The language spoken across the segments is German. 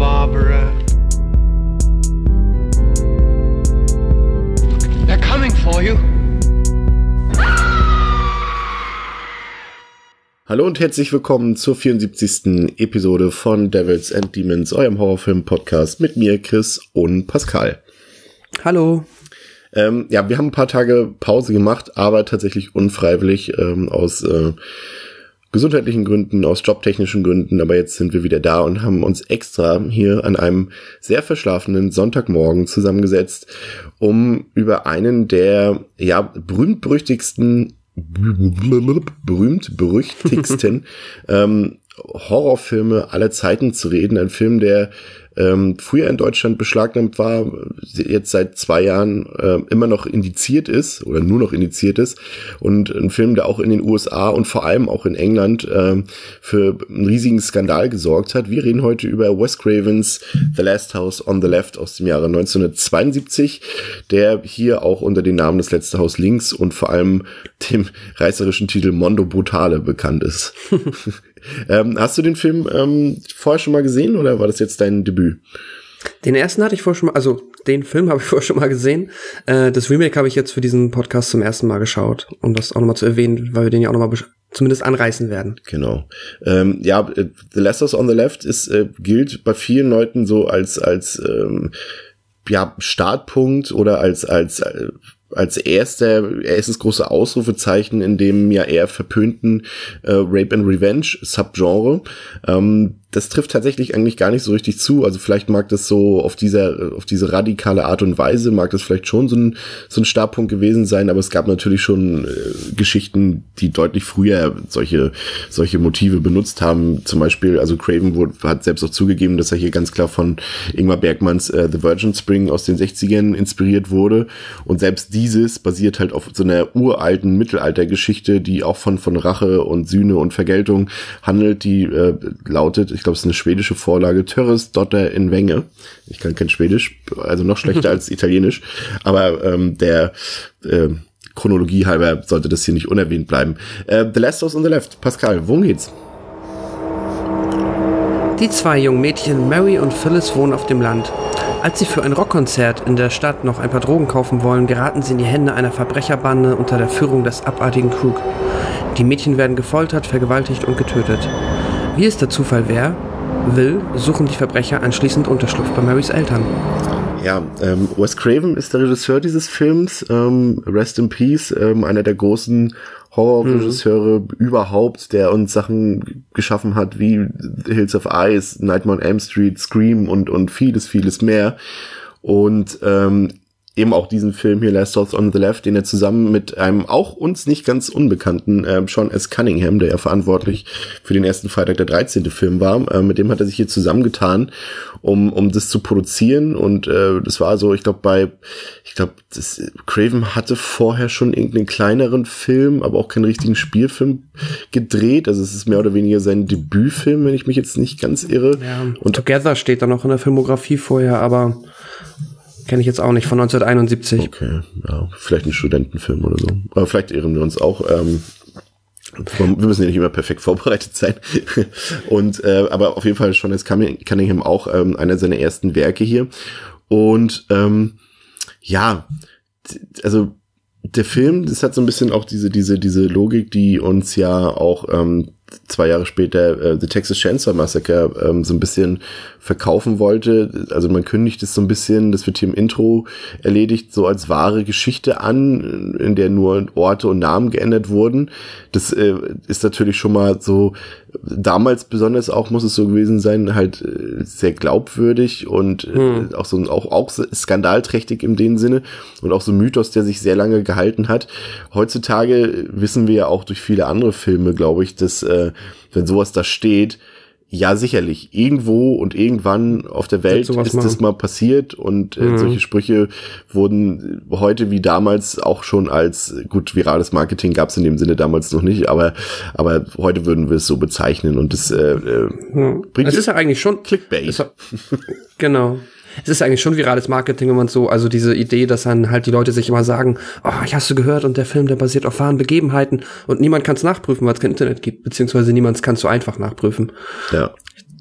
Barbara. They're coming for you. Hallo und herzlich willkommen zur 74. Episode von Devils and Demons, eurem Horrorfilm-Podcast mit mir, Chris und Pascal. Hallo. Ja, wir haben ein paar Tage Pause gemacht, aber tatsächlich unfreiwillig aus gesundheitlichen Gründen, aus jobtechnischen Gründen. Aber jetzt sind wir wieder da und haben uns extra hier an einem sehr verschlafenen Sonntagmorgen zusammengesetzt, um über einen der berühmt-berüchtigsten Horrorfilme aller Zeiten zu reden. Ein Film, der früher in Deutschland beschlagnahmt war, jetzt seit 2 Jahren immer noch indiziert ist oder nur noch indiziert ist, und ein Film, der auch in den USA und vor allem auch in England für einen riesigen Skandal gesorgt hat. Wir reden heute über Wes Cravens The Last House on the Left aus dem Jahre 1972, der hier auch unter dem Namen Das letzte Haus links und vor allem dem reißerischen Titel Mondo Brutale bekannt ist. Hast du den Film vorher schon mal gesehen oder war das jetzt dein Debüt? Den ersten hatte ich vorher schon mal, also den Film habe ich vorher schon mal gesehen. Das Remake habe ich jetzt für diesen Podcast zum ersten Mal geschaut, um das auch nochmal zu erwähnen, weil wir den ja auch nochmal zumindest anreißen werden. Genau. The Last House on the Left gilt bei vielen Leuten so als Startpunkt oder als erstes große Ausrufezeichen in dem ja eher verpönten Rape and Revenge Subgenre. Das trifft tatsächlich eigentlich gar nicht so richtig zu. Also vielleicht mag das so auf diese radikale Art und Weise, mag das vielleicht schon so ein Startpunkt gewesen sein, aber es gab natürlich schon Geschichten, die deutlich früher solche Motive benutzt haben. Zum Beispiel, also Craven hat selbst auch zugegeben, dass er hier ganz klar von Ingmar Bergmans The Virgin Spring aus den 60ern inspiriert wurde. Und selbst dieses basiert halt auf so einer uralten Mittelaltergeschichte, die auch von Rache und Sühne und Vergeltung handelt, die lautet, ich glaube, es ist eine schwedische Vorlage, Törres Dotter in Vänge. Ich kann kein Schwedisch, also noch schlechter als Italienisch, aber der Chronologie halber sollte das hier nicht unerwähnt bleiben. The Last House on the Left. Pascal, worum geht's? Die 2 jungen Mädchen, Mary und Phyllis, wohnen auf dem Land. Als sie für ein Rockkonzert in der Stadt noch ein paar Drogen kaufen wollen, geraten sie in die Hände einer Verbrecherbande unter der Führung des abartigen Krug. Die Mädchen werden gefoltert, vergewaltigt und getötet. Wie es der Zufall will, suchen die Verbrecher anschließend Unterschlupf bei Marys Eltern. Ja, Wes Craven ist der Regisseur dieses Films, Rest in Peace, einer der großen Horrorregisseure überhaupt, der uns Sachen geschaffen hat wie The Hills of Ice, Nightmare on Elm Street, Scream und vieles, vieles mehr. Und eben auch diesen Film hier, Last House on the Left, den er zusammen mit einem auch uns nicht ganz unbekannten Sean S. Cunningham, der ja verantwortlich für den ersten Freitag der 13. Film war, mit dem hat er sich hier zusammengetan, um das zu produzieren. Und das war so, Craven hatte vorher schon irgendeinen kleineren Film, aber auch keinen richtigen Spielfilm gedreht. Also es ist mehr oder weniger sein Debütfilm, wenn ich mich jetzt nicht ganz irre. Ja, und Together steht da noch in der Filmografie vorher, aber kenne ich jetzt auch nicht, von 1971. Okay, ja, vielleicht ein Studentenfilm oder so. Aber vielleicht irren wir uns auch. Wir müssen ja nicht immer perfekt vorbereitet sein. Und aber auf jeden Fall schon als Cunningham auch einer seiner ersten Werke hier. Und also der Film, das hat so ein bisschen auch diese Logik, die uns ja auch 2 Jahre später The Texas Chainsaw Massacre so ein bisschen verkaufen wollte. Also man kündigt es so ein bisschen, das wird hier im Intro erledigt, so als wahre Geschichte an, in der nur Orte und Namen geändert wurden. Das ist natürlich schon mal so, damals besonders auch muss es so gewesen sein, halt sehr glaubwürdig und auch skandalträchtig in dem Sinne und auch so ein Mythos, der sich sehr lange gehalten hat. Heutzutage wissen wir ja auch durch viele andere Filme, glaube ich, dass wenn sowas da steht, ja, sicherlich. Irgendwo und irgendwann auf der Welt ist das mal passiert und solche Sprüche wurden heute wie damals auch schon als, gut, virales Marketing gab es in dem Sinne damals noch nicht, aber heute würden wir es so bezeichnen und das bringt es ist ja eigentlich schon Clickbait. Genau. Es ist eigentlich schon virales Marketing, wenn man so, also diese Idee, dass dann halt die Leute sich immer sagen, ich hast du gehört und der Film, der basiert auf wahren Begebenheiten und niemand kann es nachprüfen, weil es kein Internet gibt, beziehungsweise niemand kann es so einfach nachprüfen. Ja.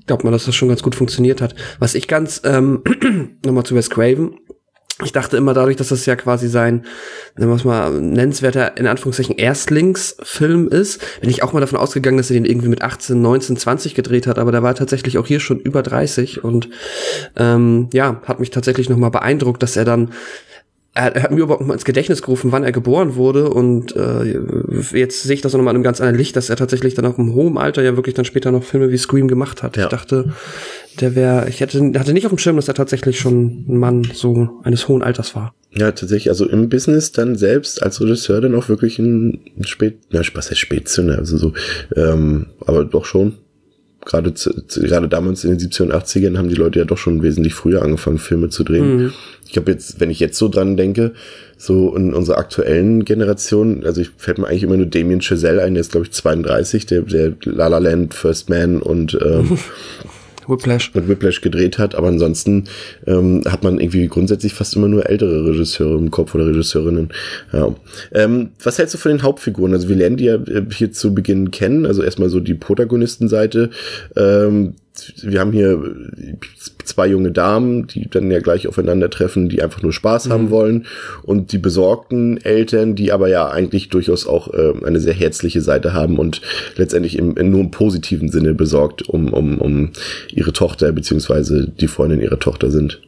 glaubt man, dass das schon ganz gut funktioniert hat. Was ich ganz, nochmal zu Wes Craven, ich dachte immer dadurch, dass das ja quasi sein, was mal nennenswerter, in Anführungszeichen, Erstlingsfilm ist, bin ich auch mal davon ausgegangen, dass er den irgendwie mit 18, 19, 20 gedreht hat, aber der war tatsächlich auch hier schon über 30 und hat mich tatsächlich nochmal beeindruckt, dass er hat mir überhaupt mal ins Gedächtnis gerufen, wann er geboren wurde und jetzt sehe ich das auch nochmal in einem ganz anderen Licht, dass er tatsächlich dann auch im hohen Alter ja wirklich dann später noch Filme wie Scream gemacht hat. Ja. Ich dachte, hatte nicht auf dem Schirm, dass er tatsächlich schon ein Mann so eines hohen Alters war. Ja, tatsächlich, also im Business dann selbst als Regisseur dann auch wirklich ein Spätzünder, also so, aber doch schon. Gerade damals in den 70er und 80ern haben die Leute ja doch schon wesentlich früher angefangen, Filme zu drehen. Mhm. Ich habe wenn ich jetzt so dran denke, so in unserer aktuellen Generation, also fällt mir eigentlich immer nur Damien Chazelle ein, der ist glaube ich 32, der La La Land, First Man und Whiplash gedreht hat, aber ansonsten hat man irgendwie grundsätzlich fast immer nur ältere Regisseure im Kopf oder Regisseurinnen. Ja. Was hältst du von den Hauptfiguren? Also wir lernen die ja hier zu Beginn kennen, also erstmal so die Protagonistenseite. Wir haben hier 2 junge Damen, die dann ja gleich aufeinandertreffen, die einfach nur Spaß haben wollen, und die besorgten Eltern, die aber ja eigentlich durchaus auch eine sehr herzliche Seite haben und letztendlich nur im positiven Sinne besorgt um ihre Tochter beziehungsweise die Freundin ihrer Tochter sind.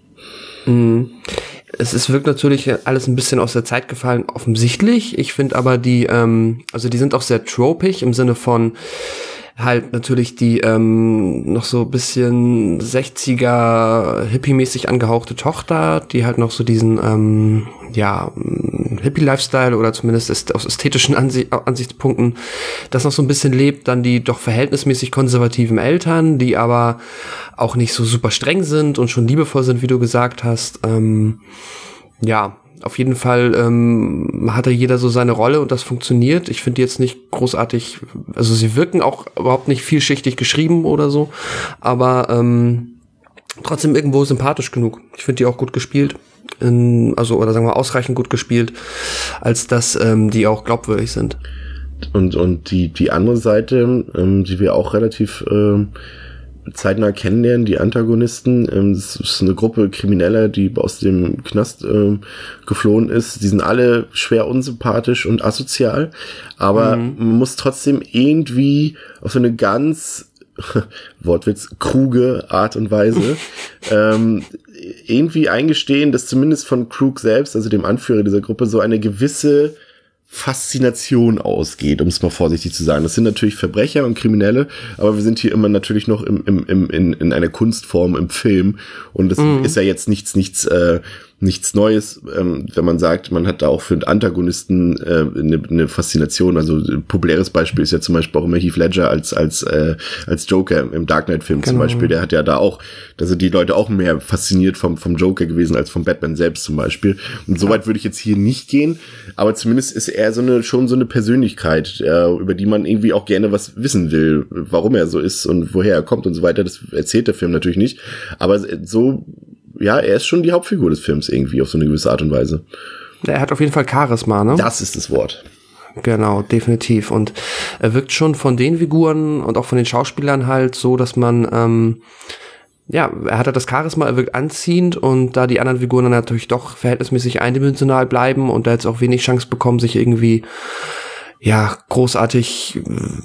Es wirkt natürlich alles ein bisschen aus der Zeit gefallen, offensichtlich. Ich finde aber die sind auch sehr tropig im Sinne von halt natürlich die noch so ein bisschen 60er Hippie-mäßig angehauchte Tochter, die halt noch so diesen Hippie-Lifestyle oder zumindest aus ästhetischen Ansichtspunkten das noch so ein bisschen lebt. Dann die doch verhältnismäßig konservativen Eltern, die aber auch nicht so super streng sind und schon liebevoll sind, wie du gesagt hast. Auf jeden Fall hat da jeder so seine Rolle und das funktioniert. Ich finde die jetzt nicht großartig, also sie wirken auch überhaupt nicht vielschichtig geschrieben oder so, aber trotzdem irgendwo sympathisch genug. Ich finde die auch gut gespielt, oder sagen wir ausreichend gut gespielt, als dass die auch glaubwürdig sind. Und die andere Seite, die wir auch relativ zeitnah kennenlernen, die Antagonisten. Das ist eine Gruppe Krimineller, die aus dem Knast geflohen ist. Die sind alle schwer unsympathisch und asozial, aber man muss trotzdem irgendwie auf so eine ganz Wortwitz, kruge Art und Weise irgendwie eingestehen, dass zumindest von Krug selbst, also dem Anführer dieser Gruppe, so eine gewisse Faszination ausgeht, um es mal vorsichtig zu sagen. Das sind natürlich Verbrecher und Kriminelle, aber wir sind hier immer natürlich noch in einer Kunstform im Film, und das ist ja jetzt nichts Neues, wenn man sagt, man hat da auch für Antagonisten eine Faszination. Also ein populäres Beispiel ist ja zum Beispiel auch immer Heath Ledger als Joker im Dark Knight-Film zum Beispiel. Der hat ja da auch, da sind die Leute auch mehr fasziniert vom Joker gewesen als vom Batman selbst zum Beispiel. Und soweit würde ich jetzt hier nicht gehen, aber zumindest ist er schon so eine Persönlichkeit, über die man irgendwie auch gerne was wissen will, warum er so ist und woher er kommt und so weiter. Das erzählt der Film natürlich nicht, aber so, ja, er ist schon die Hauptfigur des Films irgendwie auf so eine gewisse Art und Weise. Er hat auf jeden Fall Charisma, ne? Das ist das Wort. Genau, definitiv. Und er wirkt schon von den Figuren und auch von den Schauspielern halt so, dass man, er hat halt das Charisma, er wirkt anziehend, und da die anderen Figuren dann natürlich doch verhältnismäßig eindimensional bleiben und da jetzt auch wenig Chance bekommen, sich irgendwie großartig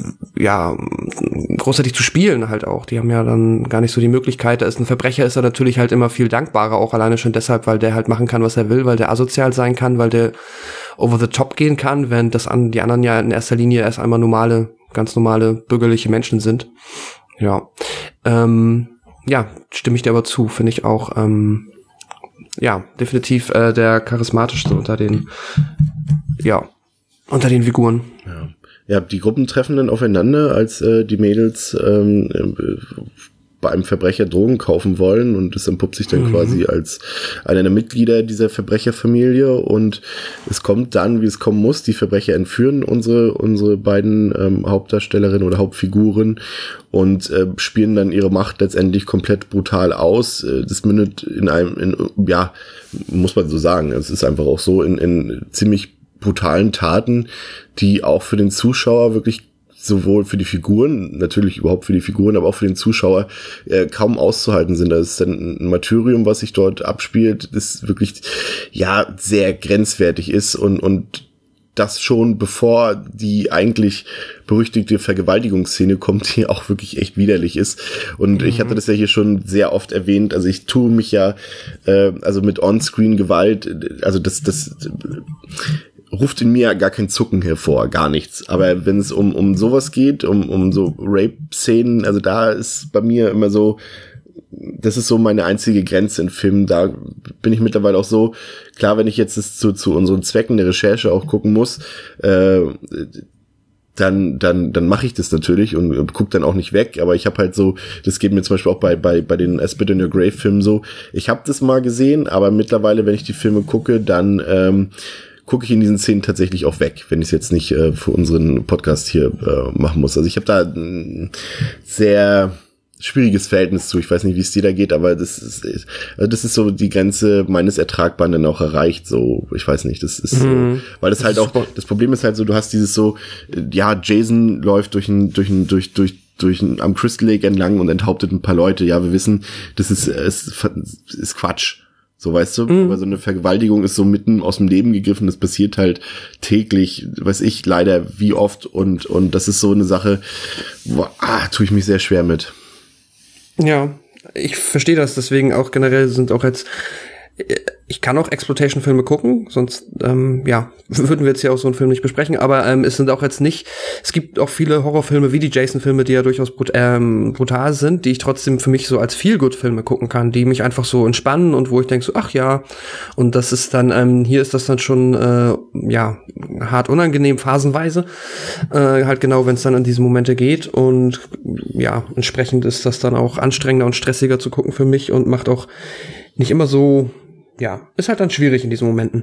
zu spielen halt auch. Die haben ja dann gar nicht so die Möglichkeit. Da ist ein Verbrecher, ist er natürlich halt immer viel dankbarer, auch alleine schon deshalb, weil der halt machen kann, was er will, weil der asozial sein kann, weil der over the top gehen kann, während die anderen ja in erster Linie erst einmal ganz normale bürgerliche Menschen sind. Ja. Stimme ich dir aber zu, finde ich auch, definitiv der charismatischste unter den Figuren. Ja, die Gruppen treffen dann aufeinander, als die Mädels bei einem Verbrecher Drogen kaufen wollen, und das entpuppt sich dann quasi als einer der Mitglieder dieser Verbrecherfamilie, und es kommt dann, wie es kommen muss, die Verbrecher entführen unsere beiden Hauptdarstellerinnen oder Hauptfiguren und spielen dann ihre Macht letztendlich komplett brutal aus. Das mündet muss man so sagen, es ist einfach auch so in ziemlich brutalen Taten, die auch für den Zuschauer wirklich sowohl für die Figuren, natürlich überhaupt für die Figuren, aber auch für den Zuschauer kaum auszuhalten sind. Das ist dann ein Martyrium, was sich dort abspielt, das wirklich ja sehr grenzwertig ist und das schon bevor die eigentlich berüchtigte Vergewaltigungsszene kommt, die auch wirklich echt widerlich ist. Und ich hatte das ja hier schon sehr oft erwähnt, also ich tue mich ja also mit On-Screen-Gewalt, also das ruft in mir gar kein Zucken hervor, gar nichts. Aber wenn es um sowas geht, um so Rape-Szenen, also da ist bei mir immer so, das ist so meine einzige Grenze in Filmen. Da bin ich mittlerweile auch so, klar, wenn ich jetzt das zu unseren Zwecken der Recherche auch gucken muss, dann mache ich das natürlich und guck dann auch nicht weg, aber ich habe halt so, das geht mir zum Beispiel auch bei den A Spit in Your Grave Filmen so, ich habe das mal gesehen, aber mittlerweile, wenn ich die Filme gucke, dann gucke ich in diesen Szenen tatsächlich auch weg, wenn ich es jetzt nicht für unseren Podcast hier machen muss. Also ich habe da ein sehr schwieriges Verhältnis zu. Ich weiß nicht, wie es dir da geht, aber das ist so die Grenze meines Ertragbaren dann auch erreicht. So, ich weiß nicht, das ist so, weil das halt auch, das Problem ist halt so, du hast dieses so, ja, Jason läuft durch am Crystal Lake entlang und enthauptet ein paar Leute. Ja, wir wissen, das ist Quatsch. So, weißt du, aber so eine Vergewaltigung ist so mitten aus dem Leben gegriffen, das passiert halt täglich, weiß ich leider wie oft und das ist so eine Sache, tue ich mich sehr schwer mit. Ja, ich verstehe das, deswegen auch generell sind auch jetzt, ich kann auch Exploitation-Filme gucken, sonst, würden wir jetzt hier auch so einen Film nicht besprechen, aber es sind auch jetzt nicht, es gibt auch viele Horrorfilme wie die Jason-Filme, die ja durchaus brutal sind, die ich trotzdem für mich so als Feel-Good-Filme gucken kann, die mich einfach so entspannen und wo ich denke so, ach ja, und das ist dann, hier ist das dann schon, hart unangenehm, phasenweise, halt genau, wenn es dann in diese Momente geht und ja, entsprechend ist das dann auch anstrengender und stressiger zu gucken für mich und macht auch nicht immer so, ja, ist halt dann schwierig in diesen Momenten.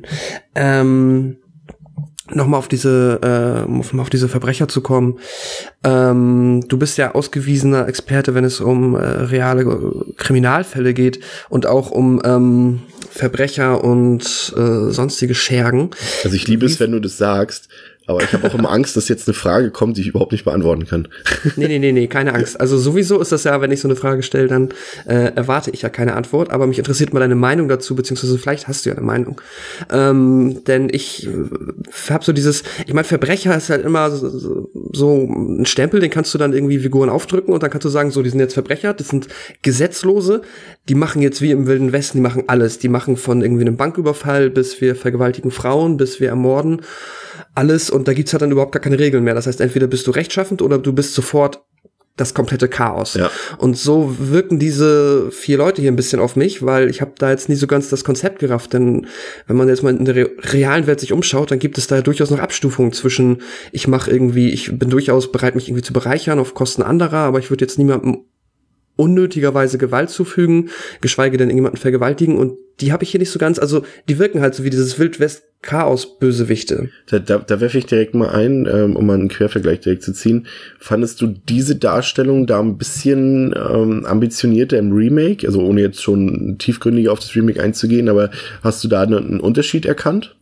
Nochmal auf diese Verbrecher zu kommen. Du bist ja ausgewiesener Experte, wenn es um reale Kriminalfälle geht und auch um Verbrecher und sonstige Schergen. Also ich liebe es, wenn du das sagst. Aber ich habe auch immer Angst, dass jetzt eine Frage kommt, die ich überhaupt nicht beantworten kann. Nee, keine Angst. Also sowieso ist das ja, wenn ich so eine Frage stelle, dann erwarte ich ja keine Antwort. Aber mich interessiert mal deine Meinung dazu, beziehungsweise vielleicht hast du ja eine Meinung. Denn ich habe so ich meine, Verbrecher ist halt immer so ein Stempel, den kannst du dann irgendwie Figuren aufdrücken und dann kannst du sagen, so, die sind jetzt Verbrecher, das sind Gesetzlose, die machen jetzt wie im Wilden Westen, die machen alles. Die machen von irgendwie einem Banküberfall, bis wir vergewaltigen Frauen, bis wir ermorden. Alles, und da gibt's halt dann überhaupt gar keine Regeln mehr. Das heißt, entweder bist du rechtschaffend oder du bist sofort das komplette Chaos. Ja. Und so wirken diese 4 Leute hier ein bisschen auf mich, weil ich habe da jetzt nie so ganz das Konzept gerafft. Denn wenn man jetzt mal in der realen Welt sich umschaut, dann gibt es da durchaus noch Abstufungen zwischen, ich bin durchaus bereit, mich irgendwie zu bereichern auf Kosten anderer, aber ich würde jetzt niemandem unnötigerweise Gewalt zufügen, geschweige denn irgendjemanden vergewaltigen, und die habe ich hier nicht so ganz, also die wirken halt so wie dieses Wild-West-Chaos-Bösewichte. Da werfe ich direkt mal ein, um mal einen Quervergleich direkt zu ziehen. Fandest du diese Darstellung da ein bisschen ambitionierter im Remake? Also ohne jetzt schon tiefgründiger auf das Remake einzugehen, aber hast du da einen Unterschied erkannt?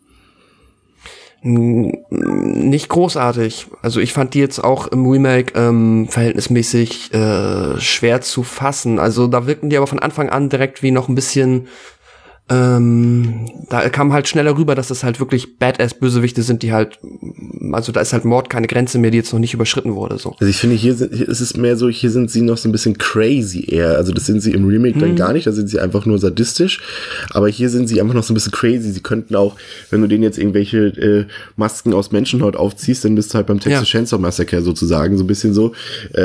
Nicht großartig. Also ich fand die jetzt auch im Remake verhältnismäßig schwer zu fassen. Also da wirkten die aber von Anfang an direkt wie noch ein bisschen, da kam halt schneller rüber, dass das halt wirklich Badass-Bösewichte sind, die halt, also da ist halt Mord keine Grenze mehr, die jetzt noch nicht überschritten wurde. So. Also ich finde, hier ist es mehr so, hier sind sie noch so ein bisschen crazy eher. Also das sind sie im Remake dann gar nicht, da sind sie einfach nur sadistisch. Aber hier sind sie einfach noch so ein bisschen crazy. Sie könnten auch, wenn du denen jetzt irgendwelche Masken aus Menschenhaut aufziehst, dann bist du halt beim Texas Chainsaw Massacre sozusagen, so ein bisschen so,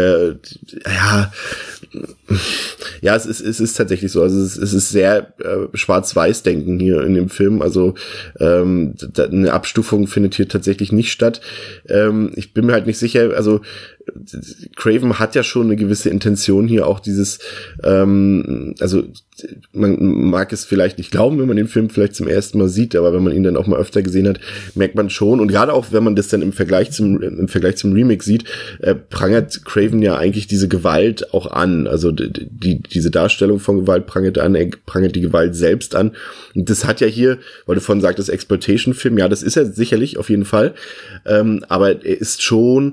ja, es ist tatsächlich so. Also es ist sehr Schwarz-Weiß-Denken hier in dem Film. Also eine Abstufung findet hier tatsächlich nicht statt. Ich bin mir halt nicht sicher, also Craven hat ja schon eine gewisse Intention hier, auch dieses, also man mag es vielleicht nicht glauben, wenn man den Film vielleicht zum ersten Mal sieht, aber wenn man ihn dann auch mal öfter gesehen hat, merkt man schon, und gerade auch wenn man das dann im Vergleich zum Remake sieht, prangert Craven ja eigentlich diese Gewalt auch an, also diese Darstellung von Gewalt prangert die Gewalt selbst an, und das hat ja hier, weil du vorhin sagtest, Exploitation-Film, ja, das ist er sicherlich, auf jeden Fall, aber er ist schon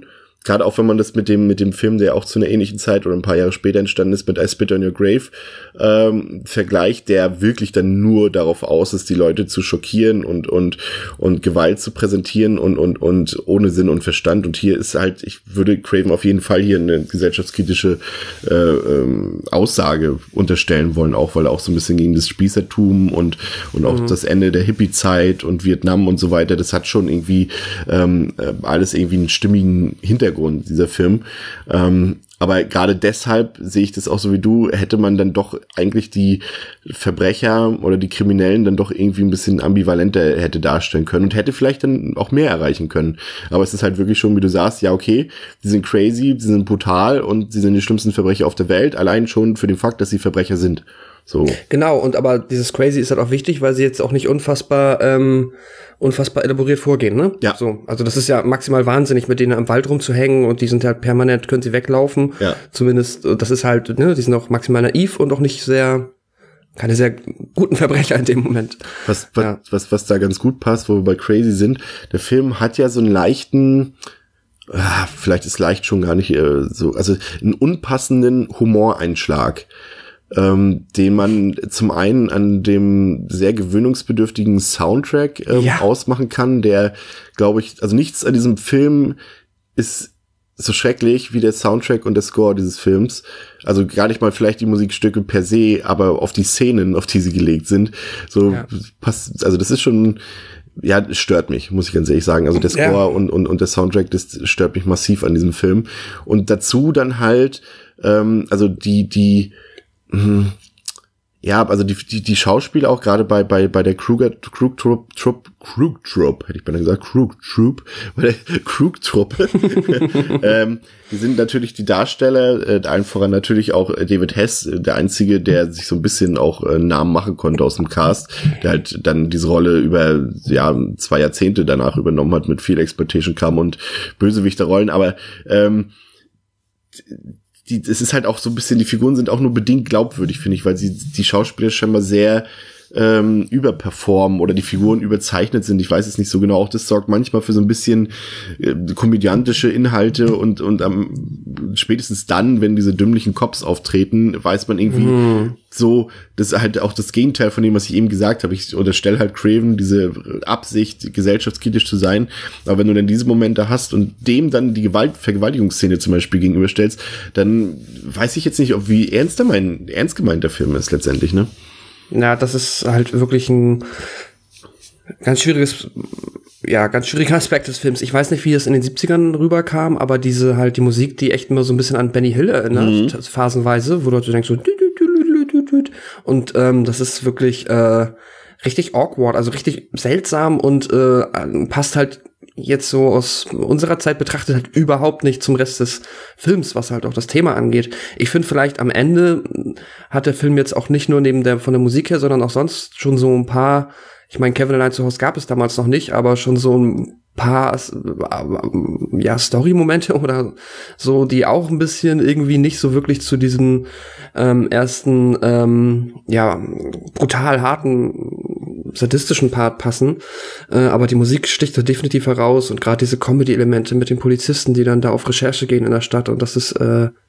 gerade auch wenn man das mit dem Film, der auch zu einer ähnlichen Zeit oder ein paar Jahre später entstanden ist, mit I Spit on Your Grave, vergleicht, der wirklich dann nur darauf aus ist, die Leute zu schockieren und Gewalt zu präsentieren und ohne Sinn und Verstand. Und hier ist halt, ich würde Craven auf jeden Fall hier eine gesellschaftskritische Aussage unterstellen wollen, auch weil er auch so ein bisschen gegen das Spießertum und auch das Ende der Hippie-Zeit und Vietnam und so weiter, das hat schon irgendwie alles irgendwie einen stimmigen Hintergrund, dieser Film. Aber gerade deshalb sehe ich das auch so wie du, hätte man dann doch eigentlich die Verbrecher oder die Kriminellen dann doch irgendwie ein bisschen ambivalenter hätte darstellen können und hätte vielleicht dann auch mehr erreichen können. Aber es ist halt wirklich schon, wie du sagst, ja okay, die sind crazy, sie sind brutal und sie sind die schlimmsten Verbrecher auf der Welt, allein schon für den Fakt, dass sie Verbrecher sind. So. Genau, und aber dieses Crazy ist halt auch wichtig, weil sie jetzt auch nicht unfassbar elaboriert vorgehen, ne? Ja. So, also das ist ja maximal wahnsinnig, mit denen im Wald rumzuhängen und die sind halt permanent, können sie weglaufen. Ja. Zumindest, das ist halt, ne, die sind auch maximal naiv und auch nicht keine sehr guten Verbrecher in dem Moment. Was da ganz gut passt, wo wir bei Crazy sind, der Film hat ja so einen leichten, vielleicht ist leicht schon gar nicht so, also einen unpassenden Humoreinschlag, den man zum einen an dem sehr gewöhnungsbedürftigen Soundtrack ausmachen kann, der, glaube ich, also nichts an diesem Film ist so schrecklich wie der Soundtrack und der Score dieses Films. Also gar nicht mal vielleicht die Musikstücke per se, aber auf die Szenen, auf die sie gelegt sind. So passt, also das ist schon, ja, stört mich, muss ich ganz ehrlich sagen. Also der Score und der Soundtrack, das stört mich massiv an diesem Film. Und dazu dann halt, also die Schauspieler auch gerade bei der Krug Truppe, die sind natürlich die Darsteller, allen voran natürlich auch David Hess, der einzige, der sich so ein bisschen auch Namen machen konnte aus dem Cast, der halt dann diese Rolle über 2 Jahrzehnte danach übernommen hat mit viel Exploitation-Kram und Bösewichterrollen, aber es ist halt auch so ein bisschen, die Figuren sind auch nur bedingt glaubwürdig, finde ich, weil die Schauspieler scheinbar sehr überperformen oder die Figuren überzeichnet sind. Ich weiß es nicht so genau. Auch das sorgt manchmal für so ein bisschen komödiantische Inhalte und spätestens dann, wenn diese dümmlichen Cops auftreten, weiß man irgendwie so, das ist halt auch das Gegenteil von dem, was ich eben gesagt habe. Ich unterstelle halt Craven diese Absicht, gesellschaftskritisch zu sein. Aber wenn du dann diese Momente hast und dem dann die Vergewaltigungsszene zum Beispiel gegenüberstellst, dann weiß ich jetzt nicht, wie ernst gemeint der Film ist letztendlich, ne? Ja, das ist halt wirklich ein ganz schwieriger Aspekt des Films. Ich weiß nicht, wie es in den 70ern rüberkam, aber die Musik, die echt immer so ein bisschen an Benny Hill erinnert, phasenweise, wo du denkst so und das ist wirklich richtig awkward, also richtig seltsam und passt halt jetzt so aus unserer Zeit betrachtet halt überhaupt nicht zum Rest des Films, was halt auch das Thema angeht. Ich finde vielleicht am Ende hat der Film jetzt auch nicht nur von der Musik her, sondern auch sonst schon so ein paar, ich meine, Kevin Allein zu Hause gab es damals noch nicht, aber schon so ein paar Story-Momente oder so, die auch ein bisschen irgendwie nicht so wirklich zu diesem ersten brutal harten sadistischen Part passen, aber die Musik sticht da definitiv heraus und gerade diese Comedy-Elemente mit den Polizisten, die dann da auf Recherche gehen in der Stadt und das ist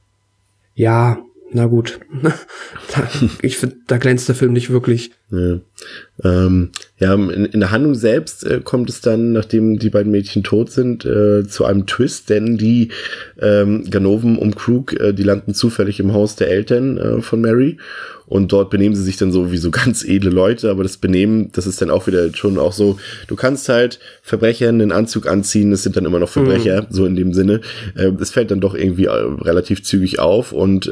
na gut. Ich finde, da glänzt der Film nicht wirklich. Ja. In der Handlung selbst kommt es dann, nachdem die beiden Mädchen tot sind, zu einem Twist, denn die Ganoven um Krug, die landen zufällig im Haus der Eltern von Mary und dort benehmen sie sich dann so wie so ganz edle Leute, aber das Benehmen, das ist dann auch wieder schon auch so, du kannst halt Verbrechern einen Anzug anziehen, es sind dann immer noch Verbrecher, so in dem Sinne. Das fällt dann doch irgendwie relativ zügig auf und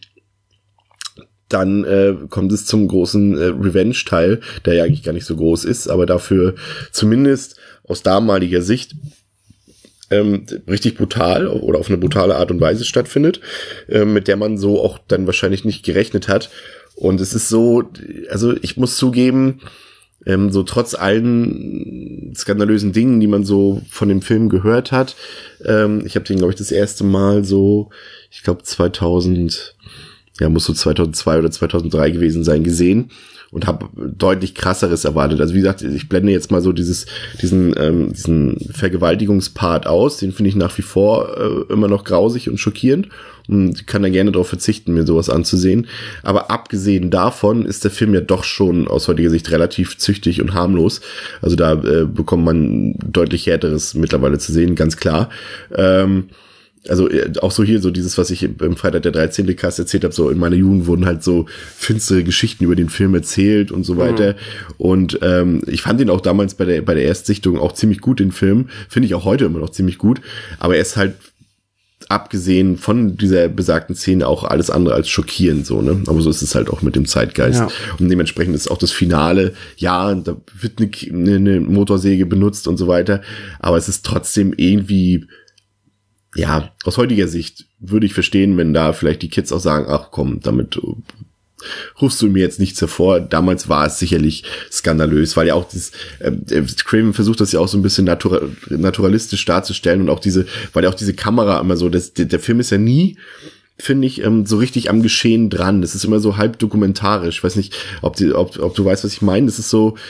dann kommt es zum großen Revenge-Teil, der ja eigentlich gar nicht so groß ist, aber dafür zumindest aus damaliger Sicht richtig brutal oder auf eine brutale Art und Weise stattfindet, mit der man so auch dann wahrscheinlich nicht gerechnet hat. Und es ist so, also ich muss zugeben, so trotz allen skandalösen Dingen, die man so von dem Film gehört hat, ich habe den, glaube ich, das erste Mal so, ich glaube 2000 muss so 2002 oder 2003 gewesen sein, gesehen und habe deutlich krasseres erwartet. Also wie gesagt, ich blende jetzt mal so diesen Vergewaltigungspart aus, den finde ich nach wie vor immer noch grausig und schockierend und kann da gerne darauf verzichten, mir sowas anzusehen. Aber abgesehen davon ist der Film ja doch schon aus heutiger Sicht relativ züchtig und harmlos. Also da bekommt man deutlich Härteres mittlerweile zu sehen, ganz klar. Also auch so hier, so dieses, was ich im Freitag der 13. Cast erzählt habe, so in meiner Jugend wurden halt so finstere Geschichten über den Film erzählt und so weiter. Und ich fand ihn auch damals bei der Erstsichtung auch ziemlich gut, den Film. Finde ich auch heute immer noch ziemlich gut. Aber er ist halt, abgesehen von dieser besagten Szene, auch alles andere als schockierend, so, ne? Aber so ist es halt auch mit dem Zeitgeist. Ja. Und dementsprechend ist auch das Finale, ja, da wird eine Motorsäge benutzt und so weiter. Aber es ist trotzdem irgendwie, ja, aus heutiger Sicht würde ich verstehen, wenn da vielleicht die Kids auch sagen, ach komm, damit rufst du mir jetzt nichts hervor. Damals war es sicherlich skandalös, weil ja auch Craven versucht das ja auch so ein bisschen naturalistisch darzustellen und auch weil ja auch diese Kamera immer so, der Film ist ja nie, finde ich, so richtig am Geschehen dran. Das ist immer so halb dokumentarisch. Ich weiß nicht, ob du weißt, was ich meine. Das ist so,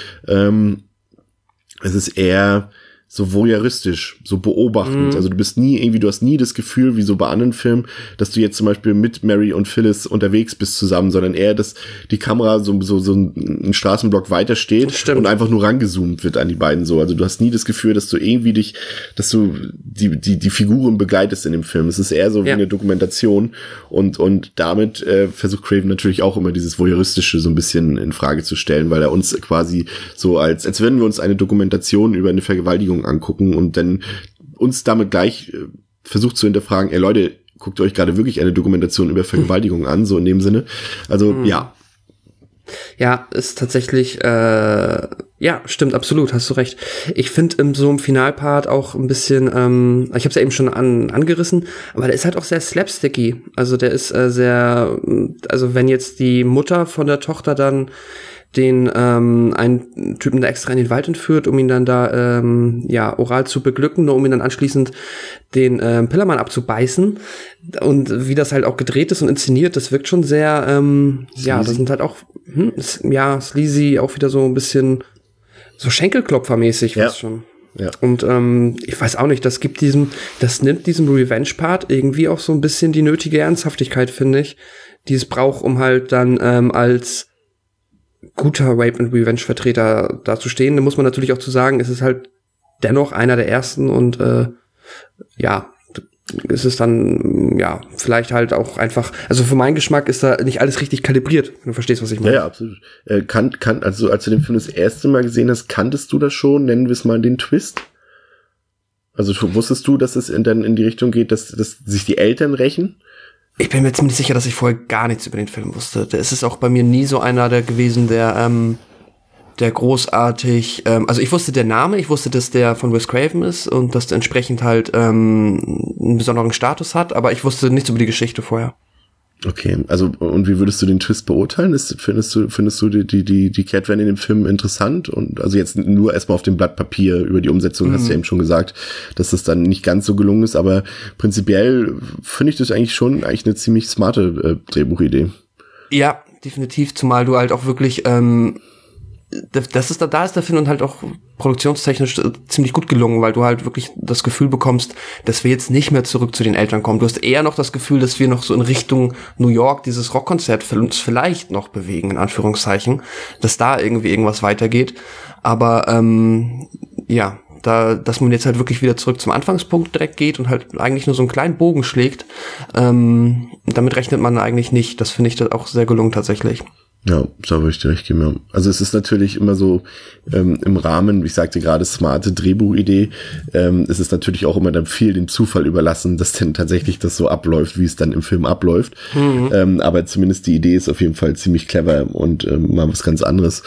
es ist eher so voyeuristisch, so beobachtend. Also du hast nie das Gefühl, wie so bei anderen Filmen, dass du jetzt zum Beispiel mit Mary und Phyllis unterwegs bist zusammen, sondern eher, dass die Kamera so einen Straßenblock weiter steht und einfach nur rangezoomt wird an die beiden so. Also du hast nie das Gefühl, dass du irgendwie dass du die Figuren begleitest in dem Film. Es ist eher so wie eine Dokumentation und damit versucht Craven natürlich auch immer dieses Voyeuristische so ein bisschen in Frage zu stellen, weil er uns quasi so als würden wir uns eine Dokumentation über eine Vergewaltigung angucken und dann uns damit gleich versucht zu hinterfragen, ey Leute, guckt ihr euch gerade wirklich eine Dokumentation über Vergewaltigung an, so in dem Sinne. Also, ja. Ja, ist tatsächlich, stimmt, absolut, hast du recht. Ich finde in so einem Finalpart auch ein bisschen, ich habe es ja eben schon angerissen, aber der ist halt auch sehr slapsticky. Also der ist also wenn jetzt die Mutter von der Tochter dann einen Typen da extra in den Wald entführt, um ihn dann da oral zu beglücken, nur um ihn dann anschließend den Pillermann abzubeißen. Und wie das halt auch gedreht ist und inszeniert, das wirkt schon sehr, das sind halt auch, sleazy, auch wieder so ein bisschen so Schenkelklopfermäßig, fast schon. Ja. Und ich weiß auch nicht, das nimmt diesem Revenge-Part irgendwie auch so ein bisschen die nötige Ernsthaftigkeit, finde ich, die es braucht, um halt dann als guter Rape and Revenge Vertreter dazustehen. Da muss man natürlich auch zu sagen, es ist halt dennoch einer der ersten und ist es dann vielleicht halt auch einfach, also für meinen Geschmack ist da nicht alles richtig kalibriert, wenn du verstehst, was ich meine. Ja, absolut. Also als du den Film das erste Mal gesehen hast, kanntest du das schon, nennen wir es mal den Twist? Also wusstest du, dass es dann in die Richtung geht, dass sich die Eltern rächen? Ich bin mir ziemlich sicher, dass ich vorher gar nichts über den Film wusste. Es ist auch bei mir nie so einer gewesen, der großartig, also ich wusste der Name, ich wusste, dass der von Wes Craven ist und dass der entsprechend halt einen besonderen Status hat, aber ich wusste nichts über die Geschichte vorher. Okay, also und wie würdest du den Twist beurteilen? Findest du die Catwoman in dem Film interessant? Und also jetzt nur erstmal auf dem Blatt Papier, über die Umsetzung hast du ja eben schon gesagt, dass das dann nicht ganz so gelungen ist, aber prinzipiell finde ich das eigentlich eine ziemlich smarte Drehbuchidee. Ja, definitiv, zumal du halt auch wirklich da ist der Film und halt auch produktionstechnisch ziemlich gut gelungen, weil du halt wirklich das Gefühl bekommst, dass wir jetzt nicht mehr zurück zu den Eltern kommen. Du hast eher noch das Gefühl, dass wir noch so in Richtung New York dieses Rockkonzert für uns vielleicht noch bewegen, in Anführungszeichen, dass da irgendwie irgendwas weitergeht. Aber dass man jetzt halt wirklich wieder zurück zum Anfangspunkt direkt geht und halt eigentlich nur so einen kleinen Bogen schlägt, damit rechnet man eigentlich nicht. Das finde ich auch sehr gelungen tatsächlich. Ja, da würde ich dir recht geben, ja. Also es ist natürlich immer so im Rahmen, wie ich sagte gerade, smarte Drehbuchidee, es ist natürlich auch immer dann viel dem Zufall überlassen, dass denn tatsächlich das so abläuft, wie es dann im Film abläuft. Aber zumindest die Idee ist auf jeden Fall ziemlich clever und mal was ganz anderes.